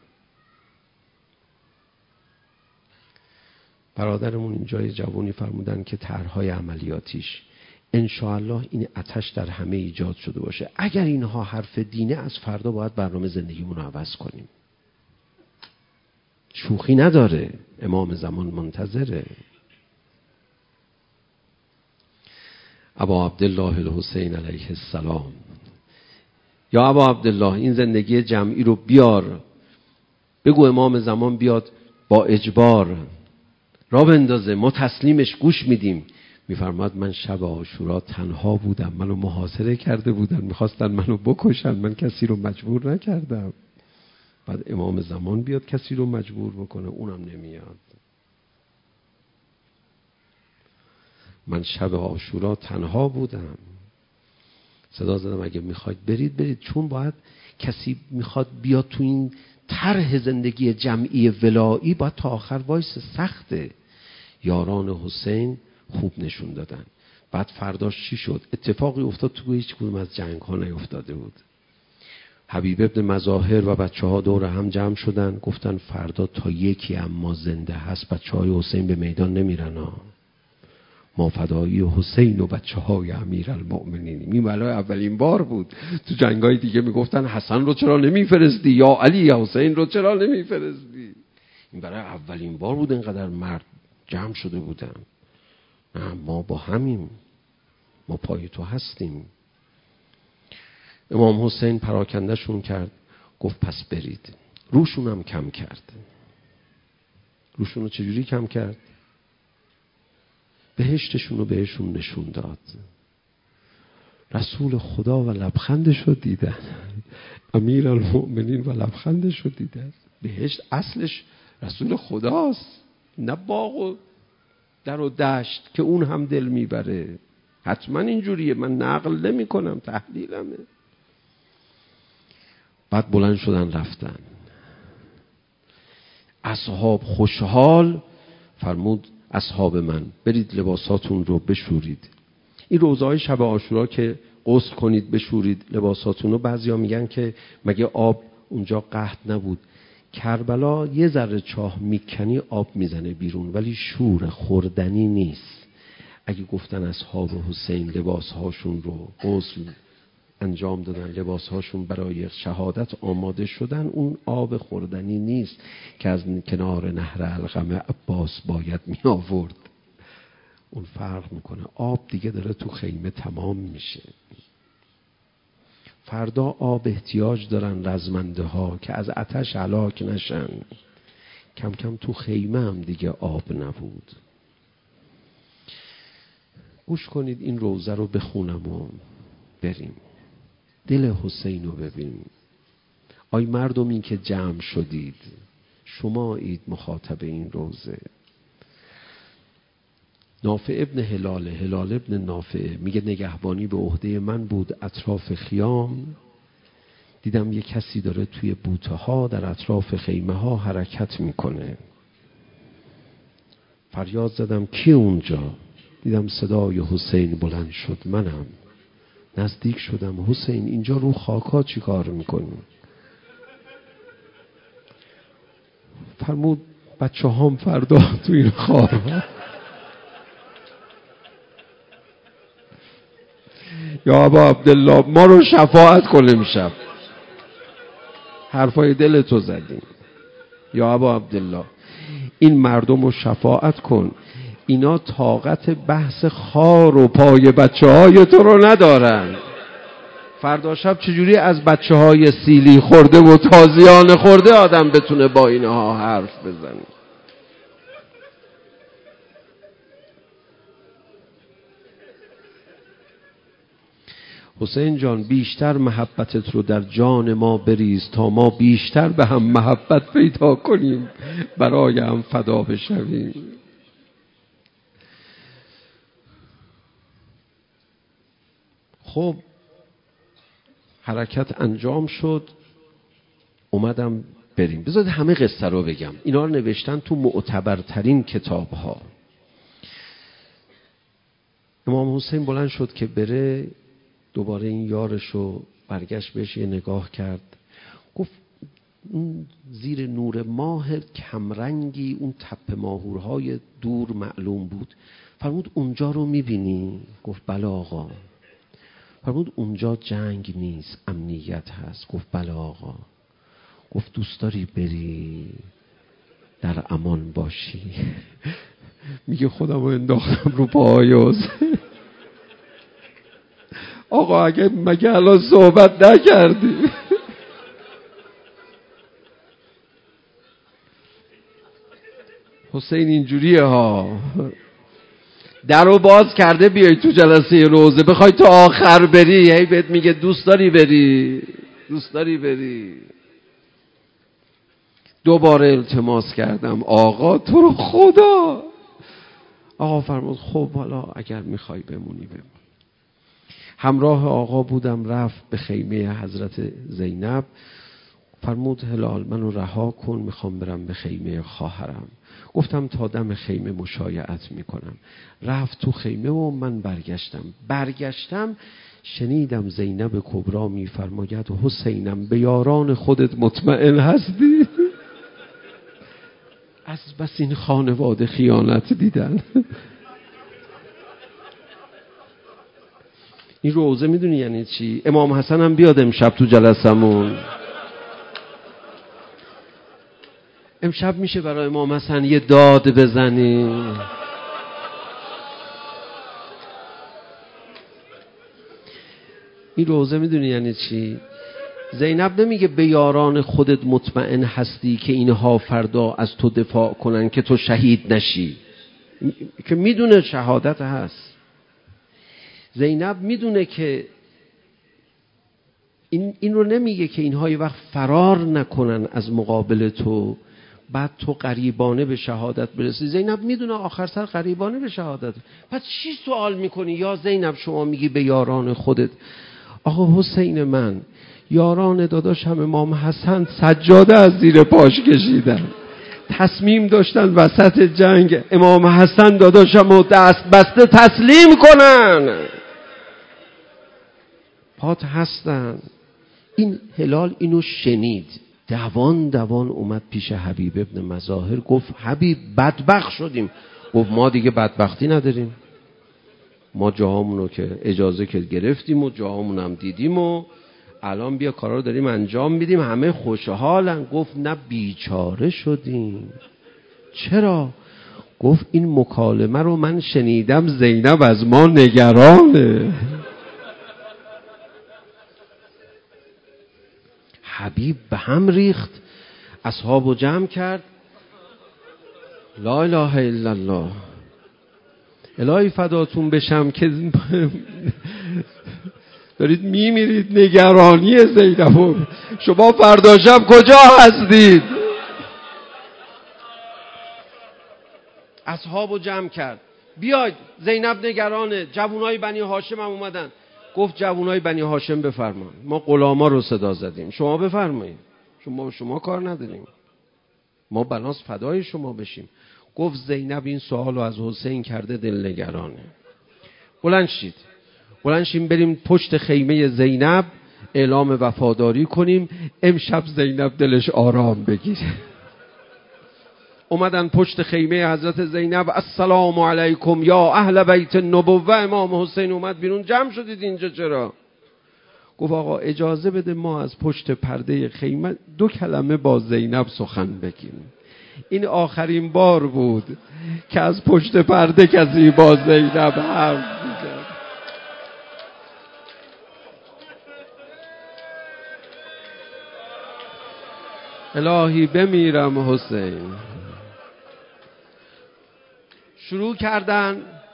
برادرمون اینجای جوانی فرمودن که طرحهای عملیاتیش انشاءالله این آتش در همه ایجاد شده باشه. اگر اینها حرف دینه، از فردا باید برنامه زندگیمون رو عوض کنیم. شوخی نداره، امام زمان منتظره. ابا عبدالله الحسین علیه السلام، یا ابا عبدالله این زندگی جمعی رو بیار، بگو امام زمان بیاد با اجبار را بندازه، ما تسلیمش گوش میدیم. میفرماد من شب عاشورا تنها بودم، منو محاصره کرده بودن، میخواستن منو بکشن، من کسی رو مجبور نکردم. بعد امام زمان بیاد کسی رو مجبور بکنه، اونم نمیاد. من شب عاشورا تنها بودم، صدا زدم اگه میخواید برید برید، چون باید کسی میخواد بیاد تو این طرح زندگی جمعی ولایی، باید تا آخر وایس. سخته. یاران حسین خوب نشون دادن. بعد فرداش چی شد؟ اتفاقی افتاد تو هیچ کدوم از جنگ ها نیفتاده بود. حبیب ابن مظاهر و بچه ها دور هم جمع شدن، گفتن فردا تا یکی اما زنده هست بچه های حسین به میدان نمیرن ها. ما فدایی حسین و بچه های امیر المؤمنین. این برای اولین بار بود. تو جنگ های دیگه میگفتن حسن رو چرا نمیفرستی، یا علی یا حسین رو چرا نمیفرستی. این برای اولین بار بود اینقدر مرد جمع شده بودن. نه ما با همیم، ما پای تو هستیم. امام حسین پراکنده شون کرد، گفت پس برید. روشون هم کم کرد. روشون رو چجوری کم کرد؟ بهشتشون رو بهشون نشون داد. رسول خدا و لبخندش رو دیدن، امیر المؤمنین و لبخندش رو دیدن. بهشت اصلش رسول خداست، نه باغ و در و دشت که اون هم دل میبره. حتما اینجوریه، من نقل نمی کنم، تحلیلمه. بعد بلند شدن رفتن. اصحاب خوشحال فرمود اصحاب من برید لباساتون رو بشورید. این روزهای شب عاشورا که غسل کنید بشورید لباساتون رو. بعضیا میگن که مگه آب اونجا قحط نبود؟ کربلا یه ذره چاه میکنی آب میزنه بیرون، ولی شور خوردنی نیست. اگه گفتن اصحاب حسین لباسهاشون رو غسل انجام دادن، لباسهاشون برای شهادت آماده شدن، اون آب خوردنی نیست که از کنار نهر القمه عباس باید می آورد. اون فرق میکنه. آب دیگه داره تو خیمه تمام میشه. فردا آب احتیاج دارن رزمنده ها که از آتش هلاک نشن. کم کم تو خیمه هم دیگه آب نبود. گوش کنید این روزه رو بخونم و بریم. دل حسین رو ببینیم. آی مردمی که جمع شدید، شما اید مخاطب این روزه. نافع ابن هلال هلال ابن نافع میگه نگهبانی به عهده من بود اطراف خیام. دیدم یه کسی داره توی بوته ها در اطراف خیمه ها حرکت میکنه. فریاد زدم کی اونجا؟ دیدم صدای حسین بلند شد. منم. نزدیک شدم. حسین اینجا رو خاکا چی کار میکنی؟ فرمود بچه هام فردا تو این خارها. یا ابا عبدالله ما رو شفاعت کن امشب. حرفای دلتو زدیم. یا ابا عبدالله این مردم رو شفاعت کن. اینا طاقت بحث خار و پای بچه های تو رو ندارن. فردا شب چجوری از بچه های سیلی خورده و تازیان خورده آدم بتونه با اینها حرف بزنه؟ حسین جان بیشتر محبتت رو در جان ما بریز تا ما بیشتر به هم محبت پیدا کنیم، برای هم فدا بشویم. خب حرکت انجام شد. اومدم بریم. بذارید همه قصه رو بگم. اینا رو نوشتن تو معتبرترین کتاب ها. امام حسین بلند شد که بره. دوباره این یارشو برگشت بهش یه نگاه کرد. گفت اون زیر نور ماه کمرنگی اون تپه ماهورهای دور معلوم بود. فرمود اونجا رو میبینی؟ گفت بله آقا. فرمود اونجا جنگ نیست، امنیت هست. گفت بله آقا. گفت دوست داری بری در امان باشی؟ میگه خودم رو انداختم رو پاهای حسین. آقا اگه مگه الان صحبت نکردی؟ حسین اینجوریه ها. در رو باز کرده بیای تو جلسه روزه بخوای تا آخر بری، هی بهت میگه دوست داری بری، دوست داری بری. دوباره التماس کردم آقا تو رو خدا. آقا فرمود خب حالا اگر میخوای بمونی بمون. همراه آقا بودم. رفت به خیمه حضرت زینب. فرمود هلال منو رها کن، میخوام برم به خیمه خواهرم. گفتم تا دم خیمه مشایعت میکنم. رفت تو خیمه و من برگشتم. برگشتم شنیدم زینب کبرا میفرماید حسینم به یاران خودت مطمئن هستی؟ از بس این خانواده خیانت دیدن. این روزه میدونی یعنی چی؟ امام حسن هم بیاد امشب تو جلسمون. امشب میشه برای امام حسن یه داد بزنیم. این روزه میدونی یعنی چی؟ زینب نمیگه به یاران خودت مطمئن هستی که اینها فردا از تو دفاع کنن که تو شهید نشی، که میدونه شهادت هست. زینب میدونه که این, این رو نمیگه که اینها یه وقت فرار نکنن از مقابل تو بعد تو قریبانه به شهادت برسی. زینب میدونه آخر سر قریبانه به شهادت. پس چی سوال میکنی یا زینب شما میگی به یاران خودت؟ آقا حسین من یاران داداشم امام حسن سجاده از زیر پاش کشیدن، تصمیم داشتن وسط جنگ امام حسن داداشم رو دست بسته تسلیم کنن. پات هستن. این هلال اینو شنید. دوان دوان اومد پیش حبیب ابن مظاهر. گفت حبیب بدبخت شدیم. گفت ما دیگه بدبختی نداریم. ما جاهامونو که اجازه که گرفتیم و جاهامون هم دیدیم و الان بیا کارا رو داریم انجام میدیم، همه خوشحالن. گفت نه بیچاره شدیم. چرا؟ گفت این مکالمه رو من شنیدم، زینب از ما نگرانه. حبیب به هم ریخت، اصحابو جمع کرد. لا اله الا الله، الهی فداتون بشم که دارید میمیرید نگرانی زینب، شما فردا شب کجا هستید؟ اصحابو جمع کرد، بیاید زینب نگرانه، جوانای بنی هاشم هم اومدن. گفت جوانای بنی هاشم بفرمان، ما غلاما رو صدا زدیم، شما بفرمایید، شما شما کار نداریم، ما بناس فدای شما بشیم. گفت زینب این سوال رو از حسین کرده، دل نگرانه. بلند شید، بلند شیم بریم پشت خیمه زینب اعلام وفاداری کنیم، امشب زینب دلش آرام بگیره. اومدن پشت خیمه حضرت زینب، السلام علیکم یا اهل بیت النبوه. امام حسین اومد بیرون، جمع شدید اینجا چرا؟ گفت آقا اجازه بده ما از پشت پرده خیمه دو کلمه با زینب سخن بگیم. این آخرین بار بود که از پشت پرده کسی با زینب حرف می‌زد. الهی بمیرم حسین. شروع کردن،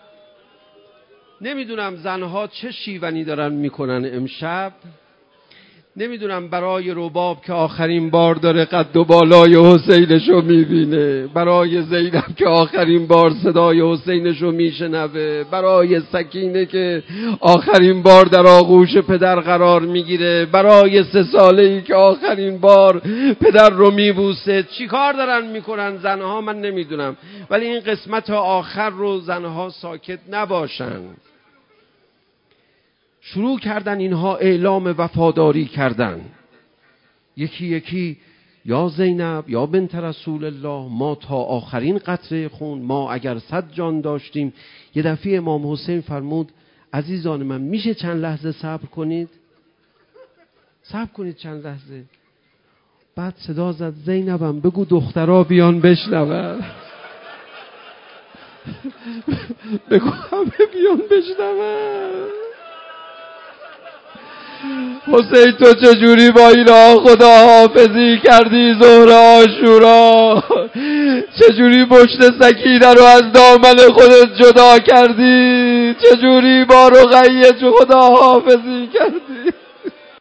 نمیدونم زنها چه شیونی دارن میکنن امشب، نمیدونم برای رباب که آخرین بار داره قد و بالای حسینشو میبینه، برای زینب که آخرین بار صدای حسینشو میشنوه، برای سکینه که آخرین بار در آغوش پدر قرار میگیره، برای سه ساله‌ای که آخرین بار پدر رو میبوسه. چی کار دارن میکنن زنها من نمیدونم، ولی این قسمت آخر رو زنها ساکت نباشن. شروع کردن اینها اعلام وفاداری کردن، یکی یکی، یا زینب یا بنت رسول الله، ما تا آخرین قطره خون، ما اگر صد جان داشتیم. یه دفعه امام حسین فرمود عزیزان من میشه چند لحظه صبر کنید؟ صبر کنید چند لحظه. بعد صدا زد زینبم بگو دخترها بیان بشنون. بگو همه بیان بشنون. حسین تو چجوری با اینا خدا حافظی کردی ظهر عاشورا؟ چجوری پشت سکینه رو از دامن خودت جدا کردی؟ چجوری با رقیه خدا حافظی کردی؟